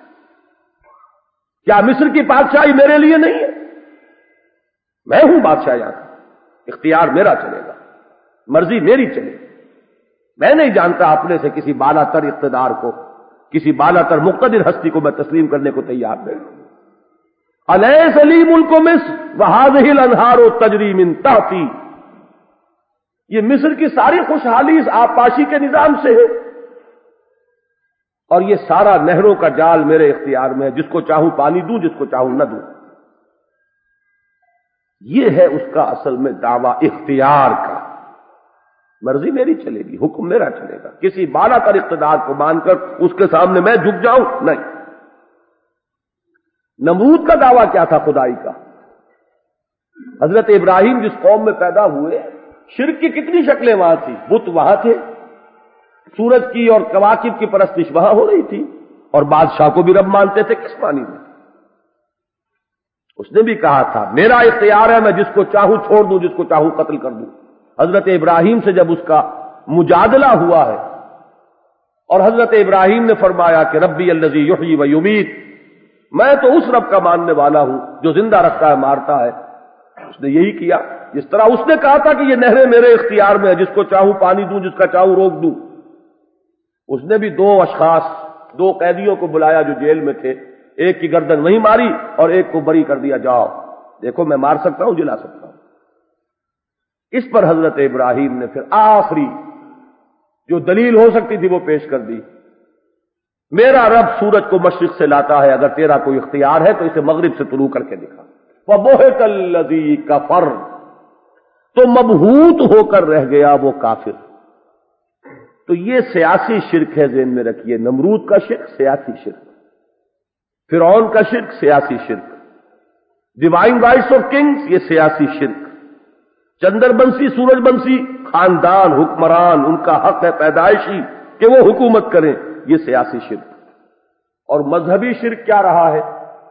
کیا مصر کی بادشاہی میرے لیے نہیں ہے؟ میں ہوں بادشاہ یہاں کا، اختیار میرا چلے گا، مرضی میری چلے گی، میں نہیں جانتا اپنے سے کسی بالا تر اقتدار کو، کسی بالا تر مقتدر ہستی کو میں تسلیم کرنے کو تیار نہیں۔ الیس لی ملک مصر وہذہ الانہار تجری من تحتی، یہ مصر کی ساری خوشحالی اس آبپاشی کے نظام سے ہے، اور یہ سارا نہروں کا جال میرے اختیار میں ہے، جس کو چاہوں پانی دوں، جس کو چاہوں نہ دوں۔ یہ ہے اس کا اصل میں دعویٰ اختیار کا، مرضی میری چلے گی، حکم میرا چلے گا، کسی بالا تر اقتدار کو مان کر اس کے سامنے میں جھک جاؤں نہیں۔ نمرود کا دعویٰ کیا تھا خدائی کا؟ حضرت ابراہیم جس قوم میں پیدا ہوئے، شرک کی کتنی شکلیں وہاں تھی، بت وہاں تھے، سورج کی اور کواکب کی پرستش وہاں ہو رہی تھی، اور بادشاہ کو بھی رب مانتے تھے۔ کس معنی میں؟ اس نے بھی کہا تھا میرا اختیار ہے، میں جس کو چاہوں چھوڑ دوں، جس کو چاہوں قتل کر دوں۔ حضرت ابراہیم سے جب اس کا مجادلہ ہوا ہے اور حضرت ابراہیم نے فرمایا کہ ربی الذی یحیی و یمیت، میں تو اس رب کا ماننے والا ہوں جو زندہ رکھتا ہے مارتا ہے۔ اس نے یہی کیا، جس طرح اس نے کہا تھا کہ یہ نہریں میرے اختیار میں ہے، جس کو چاہوں پانی دوں، جس کا چاہوں روک دوں۔ اس نے بھی دو اشخاص، دو قیدیوں کو بلایا جو جیل میں تھے، ایک کی گردن وہیں ماری اور ایک کو بری کر دیا، جاؤ دیکھو میں مار سکتا ہوں، جلا سکتا ہوں۔ اس پر حضرت ابراہیم نے پھر آخری جو دلیل ہو سکتی تھی وہ پیش کر دی، میرا رب سورج کو مشرق سے لاتا ہے، اگر تیرا کوئی اختیار ہے تو اسے مغرب سے طلوع کر کے دکھا۔ فَبُہِتَ الَّذِي كَفَرَ، تو مبہوت ہو کر رہ گیا وہ کافر۔ تو یہ سیاسی شرک ہے، ذہن میں رکھیے، نمرود کا شرک سیاسی شرک، فرعون کا شرک سیاسی شرک، ڈیوائن رائٹس آف کنگز یہ سیاسی شرک، چندر بنسی سورج بنسی خاندان حکمران ان کا حق ہے پیدائشی کہ وہ حکومت کریں، یہ سیاسی شرک۔ اور مذہبی شرک کیا رہا ہے؟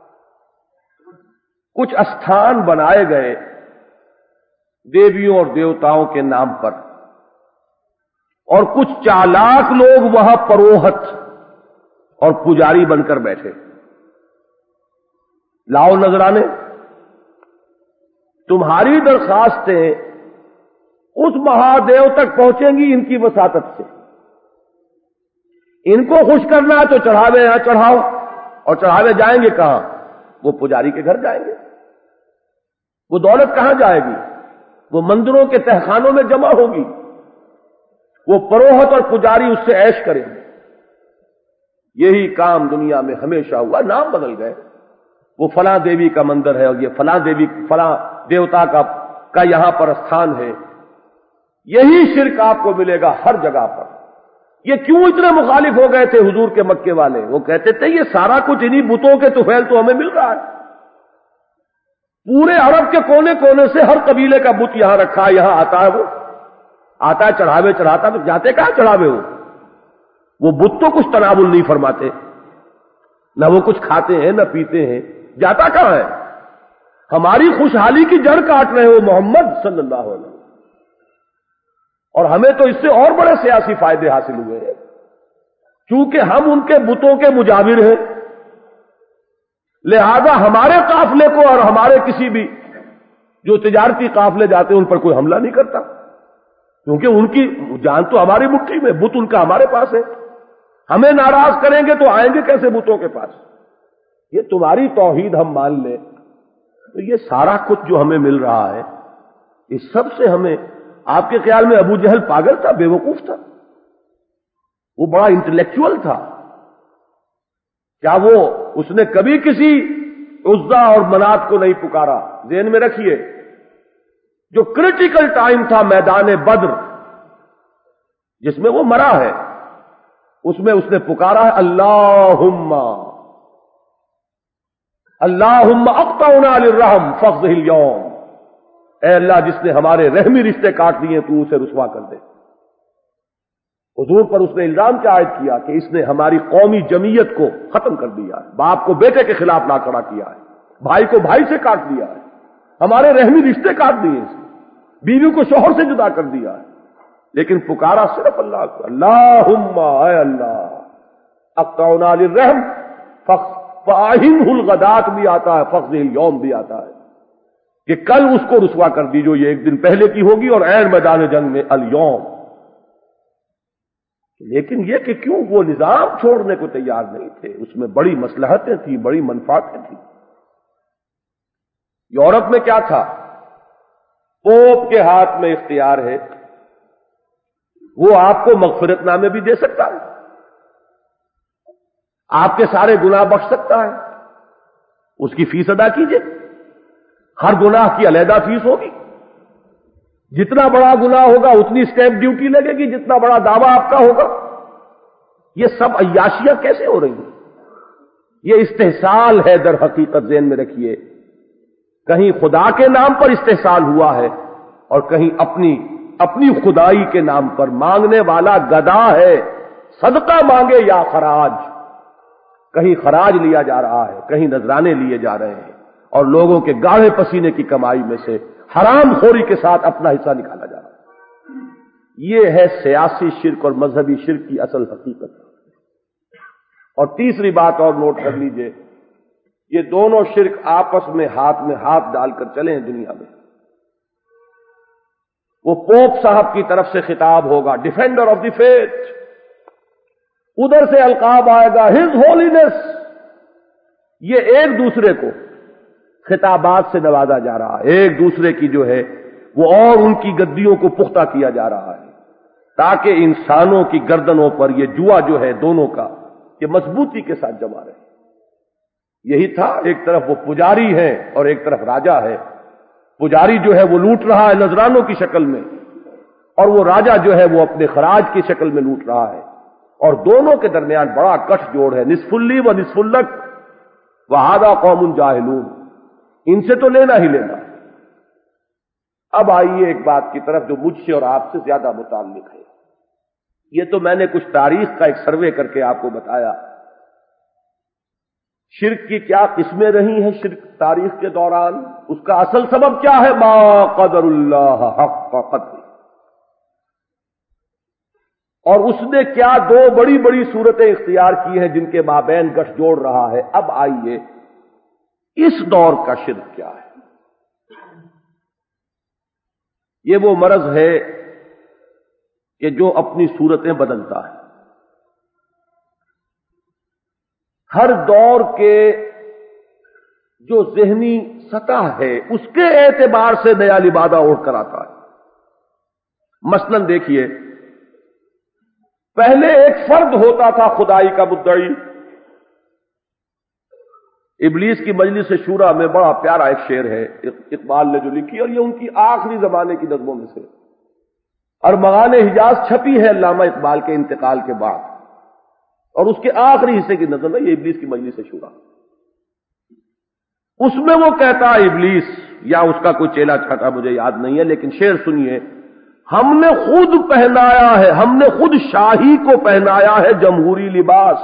کچھ استھان بنائے گئے دیویوں اور دیوتاؤں کے نام پر، اور کچھ چالاک لوگ وہاں پروہت اور پجاری بن کر بیٹھے۔ لاؤ نذرانے، تمہاری درخواستیں اس مہادیو تک پہنچیں گی ان کی وساطت سے۔ ان کو خوش کرنا ہے تو چڑھاوے یہاں چڑھاؤ، اور چڑھاوے جائیں گے کہاں؟ وہ پجاری کے گھر جائیں گے۔ وہ دولت کہاں جائے گی؟ وہ مندروں کے تہخانوں میں جمع ہوگی۔ وہ پروہت اور پجاری اس سے عیش کریں گے۔ یہی کام دنیا میں ہمیشہ ہوا، نام بدل گئے، وہ فلاں دیوی کا مندر ہے اور یہ فلاں دیوی فلاں دیوتا کا کا یہاں پر استھان ہے۔ یہی شرک آپ کو ملے گا ہر جگہ پر۔ یہ کیوں اتنے مخالف ہو گئے تھے حضور کے مکے والے؟ وہ کہتے تھے یہ سارا کچھ انہی بتوں کے طفیل تو ہمیں مل رہا ہے، پورے عرب کے کونے کونے سے ہر قبیلے کا بت یہاں رکھا ہے، یہاں آتا ہے، وہ آتا ہے چڑھاوے چڑھاتا، تو جاتے کہاں چڑھاوے ہو؟ وہ بت تو کچھ تناول نہیں فرماتے، نہ وہ کچھ کھاتے ہیں نہ پیتے ہیں، جاتا کہاں ہے؟ ہماری خوشحالی کی جڑ کاٹ رہے ہو محمد صلی اللہ علیہ وسلم۔ اور ہمیں تو اس سے اور بڑے سیاسی فائدے حاصل ہوئے ہیں، چونکہ ہم ان کے بتوں کے مجاور ہیں، لہذا ہمارے قافلے کو اور ہمارے کسی بھی جو تجارتی قافلے جاتے ہیں ان پر کوئی حملہ نہیں کرتا، کیونکہ ان کی جان تو ہماری مٹھی میں، بت ان کا ہمارے پاس ہے۔ ہمیں ناراض کریں گے تو آئیں گے کیسے بتوں کے پاس؟ یہ تمہاری توحید ہم مان لیں تو یہ سارا کچھ جو ہمیں مل رہا ہے، اس سب سے ہمیں، آپ کے خیال میں ابو جہل پاگل تھا، بے وقوف تھا؟ وہ بڑا انٹلیکچوئل تھا؟ کیا وہ اس نے کبھی کسی عزا اور منات کو نہیں پکارا؟ ذہن میں رکھیے، جو کرٹیکل ٹائم تھا میدان بدر جس میں وہ مرا ہے، اس میں اس نے پکارا ہے اللہم اللہم اقطعنا للرحم فاقضہ اليوم، اے اللہ جس نے ہمارے رحمی رشتے کاٹ دیے تو اسے رسوا کر دے۔ حضور پر اس نے الزام کیا عائد کیا کہ اس نے ہماری قومی جمعیت کو ختم کر دیا ہے، باپ کو بیٹے کے خلاف لا کھڑا کیا ہے، بھائی کو بھائی سے کاٹ دیا ہے، ہمارے رحمی رشتے کاٹ دیے اس نے، بیوی کو شوہر سے جدا کر دیا ہے، لیکن پکارا صرف اللہ کو، اللہم اے اللہ اقطعنا للرحم فاہنہ الغدات بھی آتا ہے، فاقضہ الیوم بھی آتا ہے، کہ کل اس کو رسوا کر دی جو یہ ایک دن پہلے کی ہوگی، اور عین میدان جنگ میں الیوم۔ لیکن یہ کہ کیوں وہ نظام چھوڑنے کو تیار نہیں تھے، اس میں بڑی مصلحتیں تھیں، بڑی منفعتیں تھیں۔ یورپ میں کیا تھا؟ پوپ کے ہاتھ میں اختیار ہے، وہ آپ کو مغفرت نامے بھی دے سکتا ہے، آپ کے سارے گناہ بخش سکتا ہے، اس کی فیس ادا کیجئے، ہر گناہ کی علیحدہ فیس ہوگی، جتنا بڑا گناہ ہوگا اتنی اسٹیمپ ڈیوٹی لگے گی، جتنا بڑا دعویٰ آپ کا ہوگا۔ یہ سب عیاشیاں کیسے ہو رہی ہیں؟ یہ استحصال ہے در حقیقت، ذہن میں رکھیے، کہیں خدا کے نام پر استحصال ہوا ہے اور کہیں اپنی اپنی خدائی کے نام پر۔ مانگنے والا گدا ہے، صدقہ مانگے یا خراج، کہیں خراج لیا جا رہا ہے، کہیں نذرانے لیے جا رہے ہیں، اور لوگوں کے گاڑھے پسینے کی کمائی میں سے حرام خوری کے ساتھ اپنا حصہ نکالا جا رہا ہے۔ یہ ہے سیاسی شرک اور مذہبی شرک کی اصل حقیقت۔ اور تیسری بات اور نوٹ کر لیجئے، یہ دونوں شرک آپس میں ہاتھ میں ہاتھ ڈال کر چلے ہیں دنیا میں۔ وہ پوپ صاحب کی طرف سے خطاب ہوگا، ڈیفینڈر آف دی فیتھ، ادھر سے القاب آئے گا ہز ہولینس، یہ ایک دوسرے کو خطابات سے نوازا جا رہا ہے، ایک دوسرے کی جو ہے وہ اور ان کی گدیوں کو پختہ کیا جا رہا ہے تاکہ انسانوں کی گردنوں پر یہ جوا جو ہے دونوں کا یہ مضبوطی کے ساتھ جما رہے۔ یہی تھا، ایک طرف وہ پجاری ہے اور ایک طرف راجا ہے۔ پجاری جو ہے وہ لوٹ رہا ہے نذرانوں کی شکل میں، اور وہ راجا جو ہے وہ اپنے خراج کی شکل میں لوٹ رہا ہے، اور دونوں کے درمیان بڑا گٹھ جوڑ ہے، نصف اللی و نصف اللک وہذا قوم جاہلون، ان سے تو لینا ہی لینا۔ اب آئیے ایک بات کی طرف جو مجھ سے اور آپ سے زیادہ متعلق ہے۔ یہ تو میں نے کچھ تاریخ کا ایک سروے کر کے آپ کو بتایا، شرک کی کیا قسمیں رہی ہیں شرک تاریخ کے دوران، اس کا اصل سبب کیا ہے، ما قدر اللہ حق قدر، اور اس نے کیا دو بڑی بڑی صورتیں اختیار کی ہیں جن کے مابین گٹھ جوڑ رہا ہے۔ اب آئیے اس دور کا شرک کیا ہے۔ یہ وہ مرض ہے کہ جو اپنی صورتیں بدلتا ہے، ہر دور کے جو ذہنی سطح ہے اس کے اعتبار سے نیا لبادہ اوڑھ کر آتا ہے۔ مثلا دیکھیے، پہلے ایک فرد ہوتا تھا خدائی کا مدعی۔ ابلیس کی مجلس شورا میں بڑا پیارا ایک شعر ہے اقبال نے جو لکھی، اور یہ ان کی آخری زمانے کی نظموں میں سے، ارمغان حجاز چھپی ہے علامہ اقبال کے انتقال کے بعد، اور اس کے آخری حصے کی نظم ہے یہ ابلیس کی مجلس شورا۔ اس میں وہ کہتا ہے ابلیس، یا اس کا کوئی چیلا چھاٹا مجھے یاد نہیں ہے، لیکن شعر سنیے، ہم نے خود پہنایا ہے، ہم نے خود شاہی کو پہنایا ہے جمہوری لباس،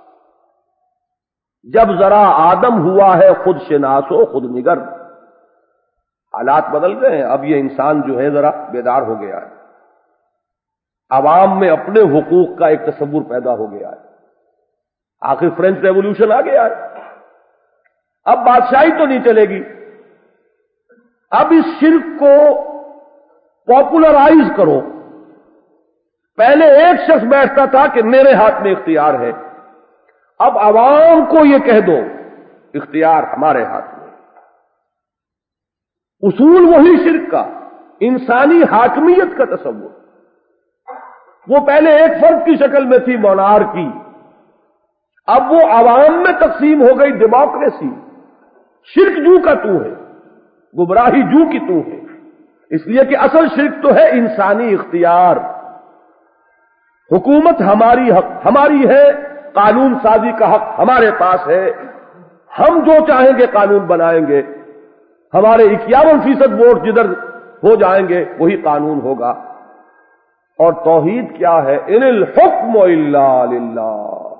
جب ذرا آدم ہوا ہے خود شناس و خود نگر۔ حالات بدل گئے ہیں، اب یہ انسان جو ہے ذرا بیدار ہو گیا ہے، عوام میں اپنے حقوق کا ایک تصور پیدا ہو گیا ہے، آخر فرینچ ریولوشن آ گیا ہے، اب بادشاہی تو نہیں چلے گی، اب اس شرک کو پاپولرائز کرو۔ پہلے ایک شخص بیٹھتا تھا کہ میرے ہاتھ میں اختیار ہے، اب عوام کو یہ کہہ دو اختیار ہمارے ہاتھ میں۔ اصول وہی شرک کا، انسانی حاکمیت کا تصور، وہ پہلے ایک فرد کی شکل میں تھی مونارکی، اب وہ عوام میں تقسیم ہو گئی ڈیموکریسی۔ شرک جو کا تو ہے، گمراہی جو کی تو ہے، اس لیے کہ اصل شرک تو ہے انسانی اختیار۔ حکومت ہماری حق ہماری ہے، قانون سازی کا حق ہمارے پاس ہے، ہم جو چاہیں گے قانون بنائیں گے، ہمارے اکیاون فیصد ووٹ جدھر ہو جائیں گے وہی قانون ہوگا۔ اور توحید کیا ہے، ان الحکم الا للہ،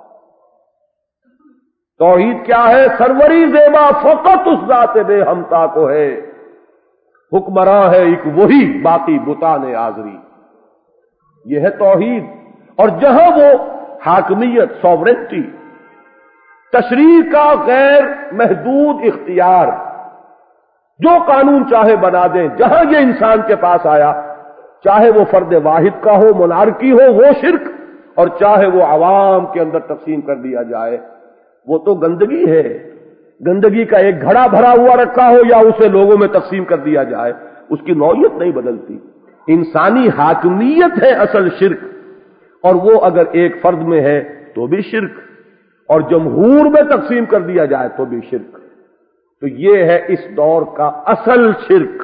توحید کیا ہے، سروری زیبا فقط اس ذات بے ہمتا کو ہے، حکمراں ہے ایک وہی باقی بتان آزری، یہ ہے توحید۔ اور جہاں وہ حاکمیت، سوورنٹی، تشریع کا غیر محدود اختیار، جو قانون چاہے بنا دیں، جہاں یہ انسان کے پاس آیا، چاہے وہ فرد واحد کا ہو، مونارکی ہو، وہ شرک، اور چاہے وہ عوام کے اندر تقسیم کر دیا جائے، وہ تو گندگی ہے۔ گندگی کا ایک گھڑا بھرا ہوا رکھا ہو یا اسے لوگوں میں تقسیم کر دیا جائے، اس کی نوعیت نہیں بدلتی۔ انسانی حاکمیت ہے اصل شرک، اور وہ اگر ایک فرد میں ہے تو بھی شرک، اور جمہور میں تقسیم کر دیا جائے تو بھی شرک۔ تو یہ ہے اس دور کا اصل شرک۔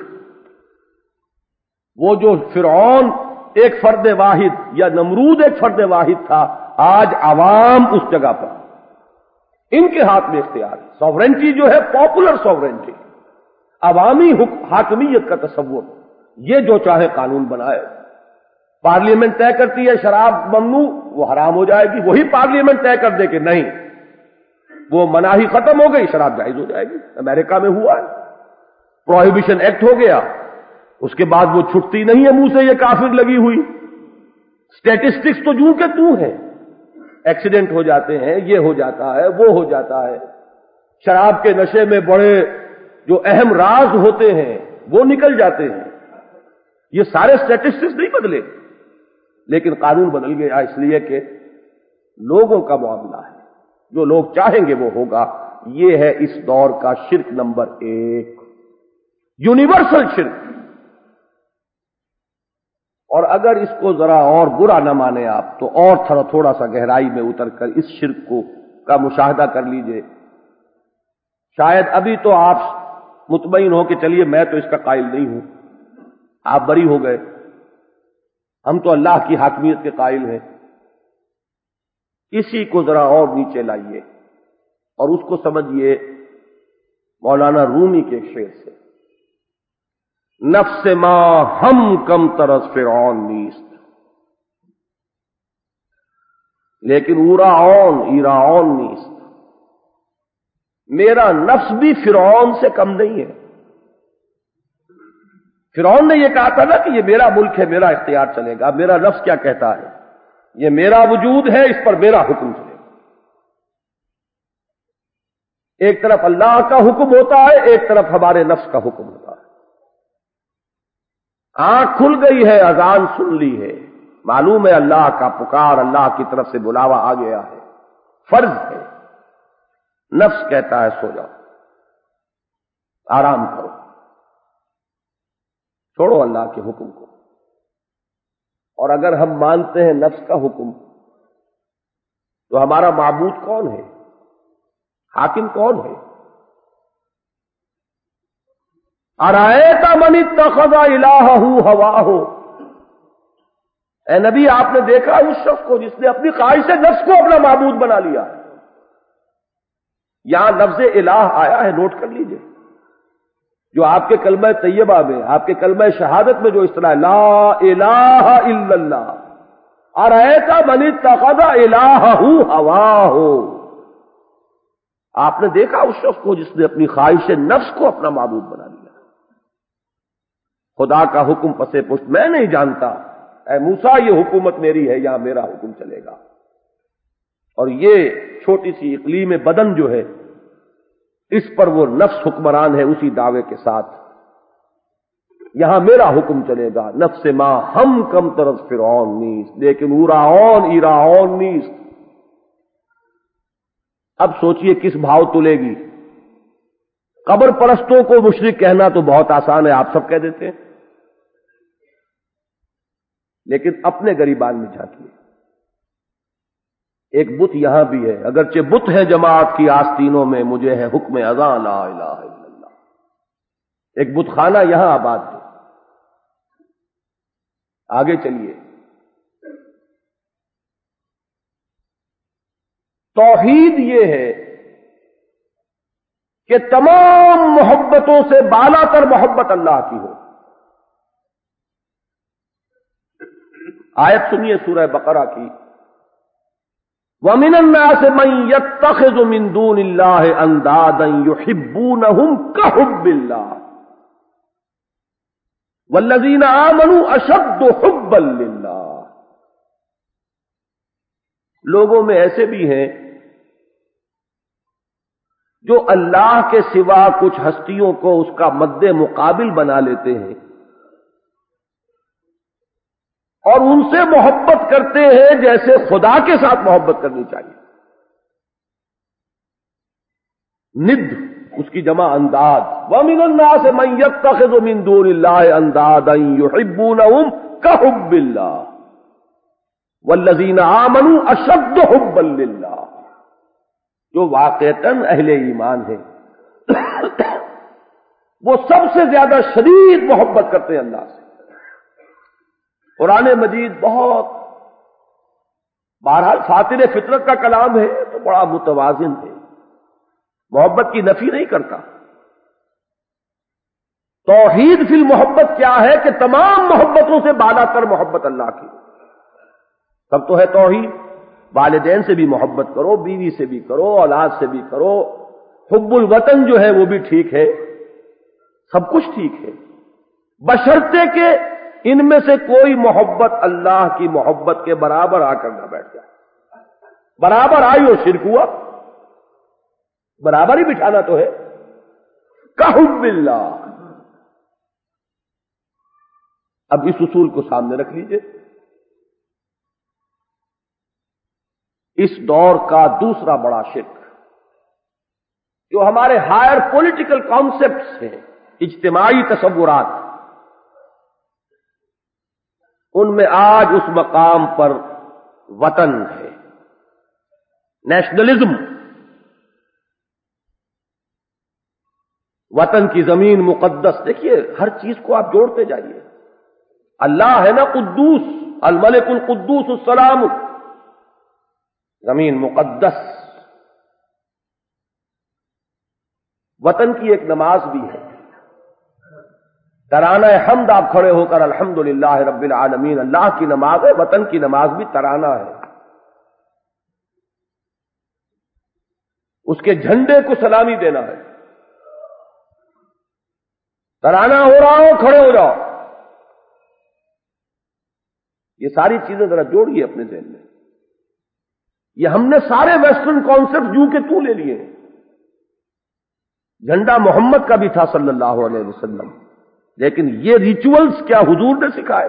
وہ جو فرعون ایک فرد واحد یا نمرود ایک فرد واحد تھا، آج عوام اس جگہ پر، ان کے ہاتھ میں اختیار ہے۔ سوورنٹی جو ہے پاپولر سوورنٹی، عوامی حاکمیت کا تصور، یہ جو چاہے قانون بنائے۔ پارلیمنٹ طے کرتی ہے شراب ممنوع، وہ حرام ہو جائے گی، وہی پارلیمنٹ طے کر دے کہ نہیں، وہ مناہی ختم ہو گئی، شراب جائز ہو جائے گی۔ امریکہ میں ہوا ہے، پروہیبیشن ایکٹ ہو گیا، اس کے بعد وہ چھٹتی نہیں ہے منہ سے یہ کافر لگی ہوئی۔ اسٹیٹسٹکس تو جو کہ تو ہے، ایکسیڈنٹ ہو جاتے ہیں، یہ ہو جاتا ہے، وہ ہو جاتا ہے، شراب کے نشے میں بڑے جو اہم راز ہوتے ہیں وہ نکل جاتے ہیں. یہ سارے اسٹیٹسٹکس نہیں بدلے، لیکن قانون بدل گیا اس لیے کہ لوگوں کا معاملہ ہے، جو لوگ چاہیں گے وہ ہوگا. یہ ہے اس دور کا شرک نمبر ایک، یونیورسل شرک. اور اگر اس کو ذرا اور برا نہ مانے آپ تو اور تھوڑا تھوڑا سا گہرائی میں اتر کر اس شرک کو کا مشاہدہ کر لیجئے. شاید ابھی تو آپ مطمئن ہو کہ چلیے میں تو اس کا قائل نہیں ہوں، آپ بری ہو گئے، ہم تو اللہ کی حاکمیت کے قائل ہیں. اسی کو ذرا اور نیچے لائیے اور اس کو سمجھیے مولانا رومی کے شعر سے، نفس ما ہم کم ترس فرعون نیست، لیکن اورا ایراون نیست. میرا نفس بھی فرعون سے کم نہیں ہے. فرعون نے یہ کہا تھا نا کہ یہ میرا ملک ہے، میرا اختیار چلے گا. میرا نفس کیا کہتا ہے؟ یہ میرا وجود ہے، اس پر میرا حکم چلے گا. ایک طرف اللہ کا حکم ہوتا ہے، ایک طرف ہمارے نفس کا حکم ہوتا ہے. آنکھ کھل گئی ہے، اذان سن لی ہے، معلوم ہے اللہ کا پکار، اللہ کی طرف سے بلاوا آ گیا ہے، فرض ہے. نفس کہتا ہے سو جاؤ، آرام کرو، چھوڑو اللہ کے حکم کو. اور اگر ہم مانتے ہیں نفس کا حکم تو ہمارا معبود کون ہے، حاکم کون ہے؟ ارأیت من اتخذ الہہ ہواہ، اے نبی آپ نے دیکھا اس شخص کو جس نے اپنی خواہش نفس کو اپنا معبود بنا لیا. یہاں لفظ الہ آیا ہے، نوٹ کر لیجئے. جو آپ کے کلمہ طیبہ میں، آپ کے کلمہ شہادت میں جو اصطلاح لا الہ الا اللہ، ارأیت من اتخذ الہہ ہواہ، آپ نے دیکھا اس شخص کو جس نے اپنی خواہش نفس کو اپنا معبود بنا لیا. خدا کا حکم پسے پشت میں نہیں جانتا، اے موسیٰ یہ حکومت میری ہے، یہاں میرا حکم چلے گا. اور یہ چھوٹی سی اقلیم بدن جو ہے اس پر وہ نفس حکمران ہے اسی دعوے کے ساتھ، یہاں میرا حکم چلے گا. نفس ما ہم کم طرف فرعون نیست، لیکن اوراون ایراون نیست. اب سوچئے کس بھاؤ تلے گی. قبر پرستوں کو مشرک کہنا تو بہت آسان ہے، آپ سب کہہ دیتے ہیں، لیکن اپنے گریبان میں جھانکیے. ایک بت یہاں بھی ہے، اگرچہ بت ہے جماعت کی آستینوں میں، مجھے ہے حکم اذاں لا الہ الا اللہ. ایک بت خانہ یہاں آباد ہے. آگے چلیے. توحید یہ ہے کہ تمام محبتوں سے بالا تر محبت اللہ کی ہو. آیت سنیے سورہ بقرہ کی، وَمِنَ النَّاسِ مَن يَتَّخِذُ مِن دُونِ اللَّهِ أَندَادًا يُحِبُّونَهُمْ كَحُبِّ اللَّهِ وَالَّذِينَ آمَنُوا أَشَدُّ حُبًّا لِلَّهِ. لوگوں میں ایسے بھی ہیں جو اللہ کے سوا کچھ ہستیوں کو اس کا مد مقابل بنا لیتے ہیں اور ان سے محبت کرتے ہیں جیسے خدا کے ساتھ محبت کرنی چاہیے. ند اس کی جمع انداز. وَمِنَ النَّاسِ مَن يَتَّخِذُ مِن دُونِ اللَّهِ أَندَادًا يُحِبُّونَهُمْ كَحُبِّ اللَّهِ وَالَّذِينَ آمَنُوا أَشَدُّ حُبًّا لِلَّهِ. جو واقعتاً اہل ایمان ہیں وہ سب سے زیادہ شدید محبت کرتے ہیں اللہ سے. قرآن مجید بہت بہرحال فاطر فطرت کا کلام ہے تو بڑا متوازن ہے، محبت کی نفی نہیں کرتا. توحید فی المحبت کیا ہے کہ تمام محبتوں سے بالا تر محبت اللہ کی. سب تو ہے توحید. والدین سے بھی محبت کرو، بیوی سے بھی کرو، اولاد سے بھی کرو، حب الوطن جو ہے وہ بھی ٹھیک ہے، سب کچھ ٹھیک ہے، بشرطے کہ ان میں سے کوئی محبت اللہ کی محبت کے برابر آ کر نہ بیٹھ جائے. برابر آئی اور شرک ہوا، برابر ہی بٹھانا تو ہے۔ کحب اللہ، اب اس اصول کو سامنے رکھ لیجئے۔ اس دور کا دوسرا بڑا شرک جو ہمارے ہائر پولیٹیکل کانسیپٹس ہیں، اجتماعی تصورات، ان میں آج اس مقام پر وطن ہے، نیشنلزم، وطن کی زمین مقدس۔ دیکھیے ہر چیز کو آپ جوڑتے جائیے، اللہ ہے نا قدوس، الملک القدوس السلام، زمین مقدس، وطن کی ایک نماز بھی ہے، ترانہ حمد، آپ کھڑے ہو کر الحمدللہ رب العالمین، اللہ کی نماز ہے، وطن کی نماز بھی ترانہ ہے، اس کے جھنڈے کو سلامی دینا ہے، ترانہ ہو رہا ہو کھڑے ہو جاؤ۔ یہ ساری چیزیں ذرا جوڑیے اپنے ذہن میں، یہ ہم نے سارے ویسٹرن کانسیپٹ جو کہ تو لے لیے ہیں۔ جھنڈا محمد کا بھی تھا صلی اللہ علیہ وسلم، لیکن یہ ریچولز کیا حضور نے سکھائے؟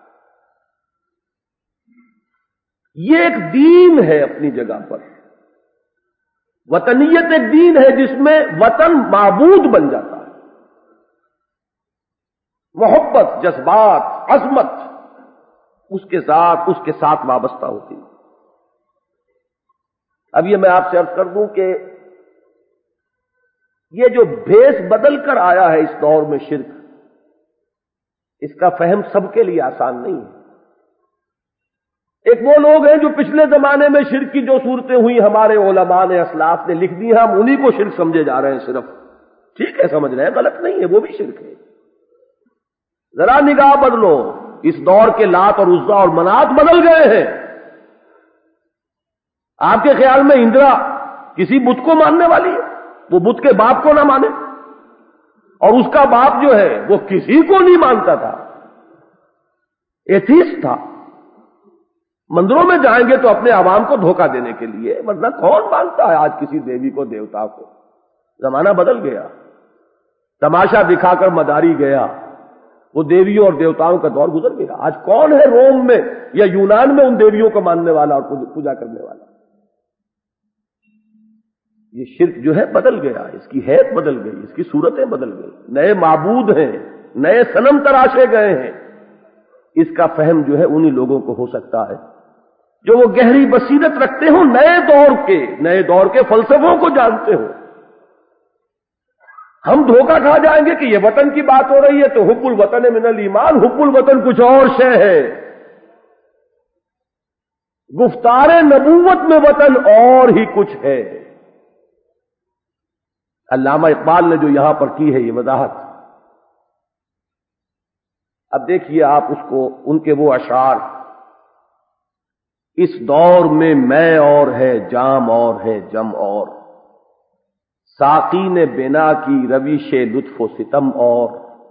یہ ایک دین ہے اپنی جگہ پر، وطنیت ایک دین ہے جس میں وطن معبود بن جاتا ہے، محبت، جذبات، عظمت اس کے ساتھ اس کے ساتھ وابستہ ہوتی ہے۔ اب یہ میں آپ سے عرض کر دوں کہ یہ جو بھیس بدل کر آیا ہے اس دور میں شرک، اس کا فہم سب کے لیے آسان نہیں ہے۔ ایک وہ لوگ ہیں جو پچھلے زمانے میں شرک کی جو صورتیں ہوئی ہمارے علماء نے، اسلاف نے لکھ دی ہیں، ہم انہی کو شرک سمجھے جا رہے ہیں صرف، ٹھیک ہے سمجھ رہے ہیں، غلط نہیں ہے، وہ بھی شرک ہے۔ ذرا نگاہ بدلو، اس دور کے لات اور عزا اور منات بدل گئے ہیں۔ آپ کے خیال میں اندرا کسی بت کو ماننے والی ہے؟ وہ بت کے باپ کو نہ مانے، اور اس کا باپ جو ہے وہ کسی کو نہیں مانتا تھا، ایتھیسٹ تھا۔ مندروں میں جائیں گے تو اپنے عوام کو دھوکہ دینے کے لیے، ورنہ کون مانتا ہے آج کسی دیوی کو، دیوتا کو؟ زمانہ بدل گیا، تماشا دکھا کر مداری گیا، وہ دیویوں اور دیوتاؤں کا دور گزر گیا۔ آج کون ہے روم میں یا یونان میں ان دیویوں کو ماننے والا اور پوجا کرنے والا؟ یہ شرک جو ہے بدل گیا، اس کی حیت بدل گئی، اس کی صورتیں بدل گئی، نئے معبود ہیں، نئے صنم تراشے گئے ہیں۔ اس کا فہم جو ہے انہی لوگوں کو ہو سکتا ہے جو وہ گہری بصیرت رکھتے ہوں، نئے دور کے نئے دور کے فلسفوں کو جانتے ہوں۔ ہم دھوکہ کھا جائیں گے کہ یہ وطن کی بات ہو رہی ہے تو حب الوطن من الایمان، حب الوطن کچھ اور شے ہے، گفتار نبوت میں وطن اور ہی کچھ ہے۔ علامہ اقبال نے جو یہاں پر کی ہے یہ وضاحت، اب دیکھیے آپ اس کو، ان کے وہ اشعار، اس دور میں میں اور ہے، جام اور ہے، جم اور، ساقی نے بنا کی روش لطف و ستم اور،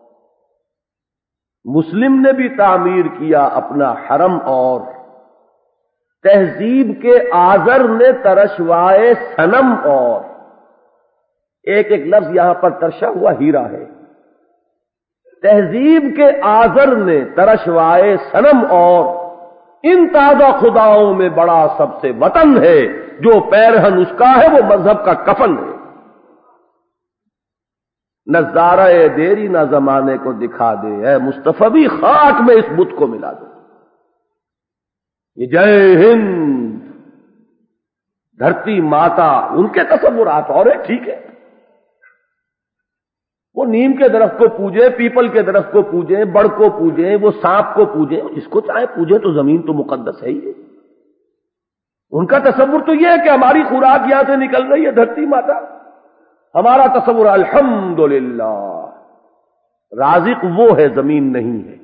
مسلم نے بھی تعمیر کیا اپنا حرم اور، تہذیب کے آزر نے ترشوائے صنم اور۔ ایک ایک لفظ یہاں پر ترشا ہوا ہیرا ہے۔ تہذیب کے آزر نے ترشوائے صنم اور، ان تازہ خداؤں میں بڑا سب سے وطن ہے، جو پیرہن اس کا ہے وہ مذہب کا کفن ہے۔ نظارہ دیری نہ زمانے کو دکھا دے، اے مصطفی بھی خاک میں اس بت کو ملا دے۔ یہ جے ہند، دھرتی ماتا، ان کے تصورات اور ہے، ٹھیک ہے، وہ نیم کے درخت کو پوجے، پیپل کے درخت کو پوجے، بڑ کو پوجے، وہ سانپ کو پوجے، جس کو چاہے پوجے، تو زمین تو مقدس ہے ہی ہے۔ ان کا تصور تو یہ ہے کہ ہماری خوراک یہاں سے نکل رہی ہے دھرتی ماتا، ہمارا تصور الحمدللہ، رازق وہ ہے، زمین نہیں ہے۔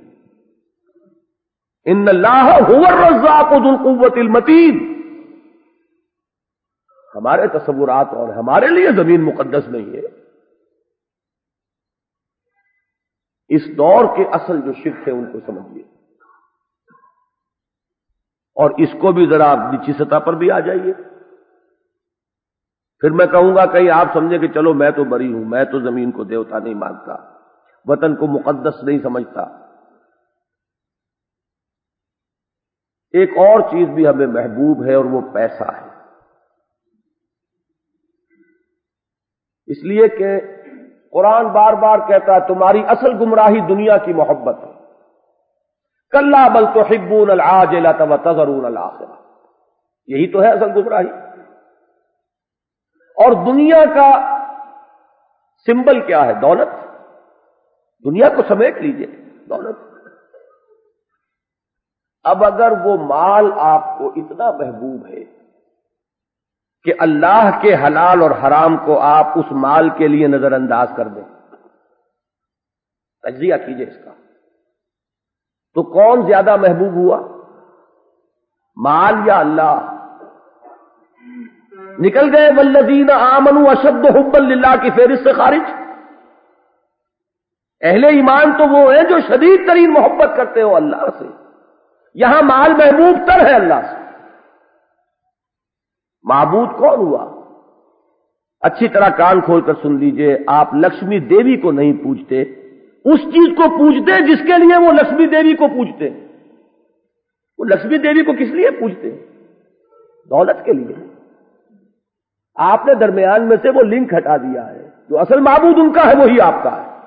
ان اللہ هو الرزاق ذو القوة المتین۔ ہمارے تصورات اور ہمارے لیے زمین مقدس نہیں ہے۔ اس دور کے اصل جو شرک ہے ان کو سمجھیے۔ اور اس کو بھی ذرا آپ نیچی سطح پر بھی آ جائیے. پھر میں کہوں گا کہیں آپ سمجھیں کہ چلو میں تو بری ہوں، میں تو زمین کو دیوتا نہیں مانتا، وطن کو مقدس نہیں سمجھتا. ایک اور چیز بھی ہمیں محبوب ہے اور وہ پیسہ ہے. اس لیے کہ قرآن بار بار کہتا ہے تمہاری اصل گمراہی دنیا کی محبت ہے. کلا بل تحبون العاجلۃ وتذرون الآخرۃ، یہی تو ہے اصل گمراہی. اور دنیا کا سمبل کیا ہے؟ دولت. دنیا کو سمیٹ لیجئے، دولت. اب اگر وہ مال آپ کو اتنا محبوب ہے کہ اللہ کے حلال اور حرام کو آپ اس مال کے لیے نظر انداز کر دیں، تجزیہ کیجئے اس کا، تو کون زیادہ محبوب ہوا، مال یا اللہ؟ نکل گئے والذین آمنوا اشد حبا للہ کی فہرست سے خارج. اہل ایمان تو وہ ہیں جو شدید ترین محبت کرتے ہو اللہ سے. یہاں مال محبوب تر ہے اللہ سے. معبود کون ہوا؟ اچھی طرح کان کھول کر سن لیجئے. آپ لکشمی دیوی کو نہیں پوجتے، اس چیز کو پوجتے جس کے لیے وہ لکشمی دیوی کو پوجتے. وہ لکشمی دیوی کو کس لیے پوجتے؟ دولت کے لیے. آپ نے درمیان میں سے وہ لنک ہٹا دیا ہے. جو اصل معبود ان کا ہے وہی آپ کا ہے.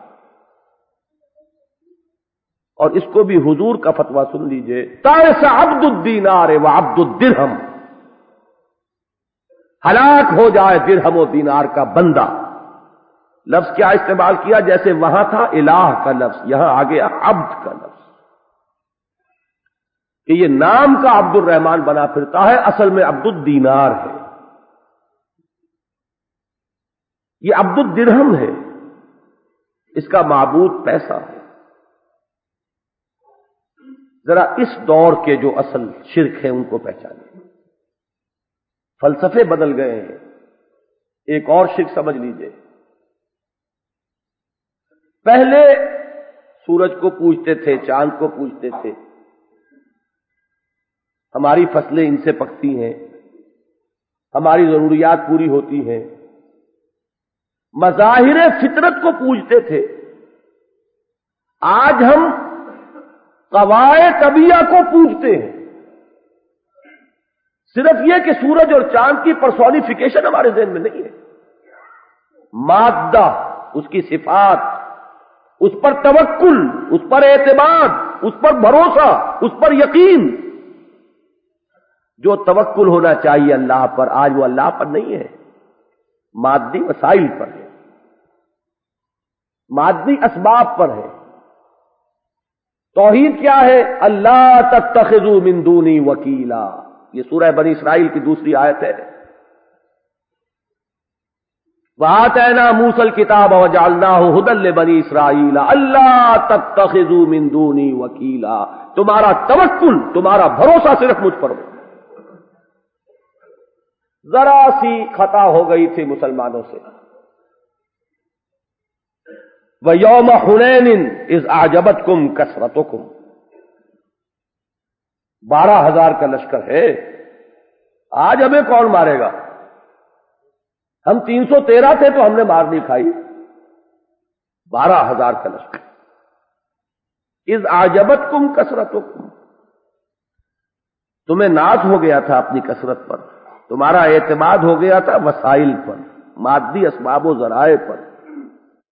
اور اس کو بھی حضور کا فتویٰ سن لیجئے، تائس عبد الدینار و عبد الدرہم، ہلاک ہو جائے درہم و دینار کا بندہ. لفظ کیا استعمال کیا؟ جیسے وہاں تھا الہ کا لفظ، یہاں آ گیا عبد کا لفظ. کہ یہ نام کا عبد الرحمن بنا پھرتا ہے، اصل میں عبد الدینار ہے. یہ عبد الدرہم ہے، اس کا معبود پیسہ ہے. ذرا اس دور کے جو اصل شرک ہیں ان کو پہچانیں. فلسفے بدل گئے ہیں. ایک اور شرک سمجھ لیجئے. پہلے سورج کو پوجتے تھے، چاند کو پوجتے تھے، ہماری فصلیں ان سے پکتی ہیں، ہماری ضروریات پوری ہوتی ہیں. مظاہر فطرت کو پوجتے تھے. آج ہم قواعد طبیعہ کو پوجتے ہیں. صرف یہ کہ سورج اور چاند کی پرسونیفیکیشن ہمارے ذہن میں نہیں ہے. مادہ، اس کی صفات، اس پر توکل، اس پر اعتماد، اس پر بھروسہ، اس پر یقین. جو توکل ہونا چاہیے اللہ پر، آج وہ اللہ پر نہیں ہے، مادی وسائل پر ہے، مادی اسباب پر ہے. توحید کیا ہے؟ اللہ تتخذوا من دونی وکیلا. یہ سورہ بنی اسرائیل کی دوسری آیت ہے. وآتینا موسیٰ الکتاب وجعلناہ ھدی لبنی اسرائیل اللہ تتخذوا من دونی وکیلا. تمہارا توکل، تمہارا بھروسہ صرف مجھ پر ہو. ذرا سی خطا ہو گئی تھی مسلمانوں سے. وَيَوْمَ حُنَيْنٍ إِذْ أَعْجَبَتْكُمْ كَثْرَتُكُمْ. بارہ ہزار کا لشکر ہے. آج ہمیں کون مارے گا؟ ہم تین سو تیرہ تھے تو ہم نے مار نہیں کھائی. بارہ ہزار کا لشکر. اذ اعجبتکم کثرتکم، تمہیں ناز ہو گیا تھا اپنی کثرت پر، تمہارا اعتماد ہو گیا تھا وسائل پر، مادی اسباب و ذرائع پر.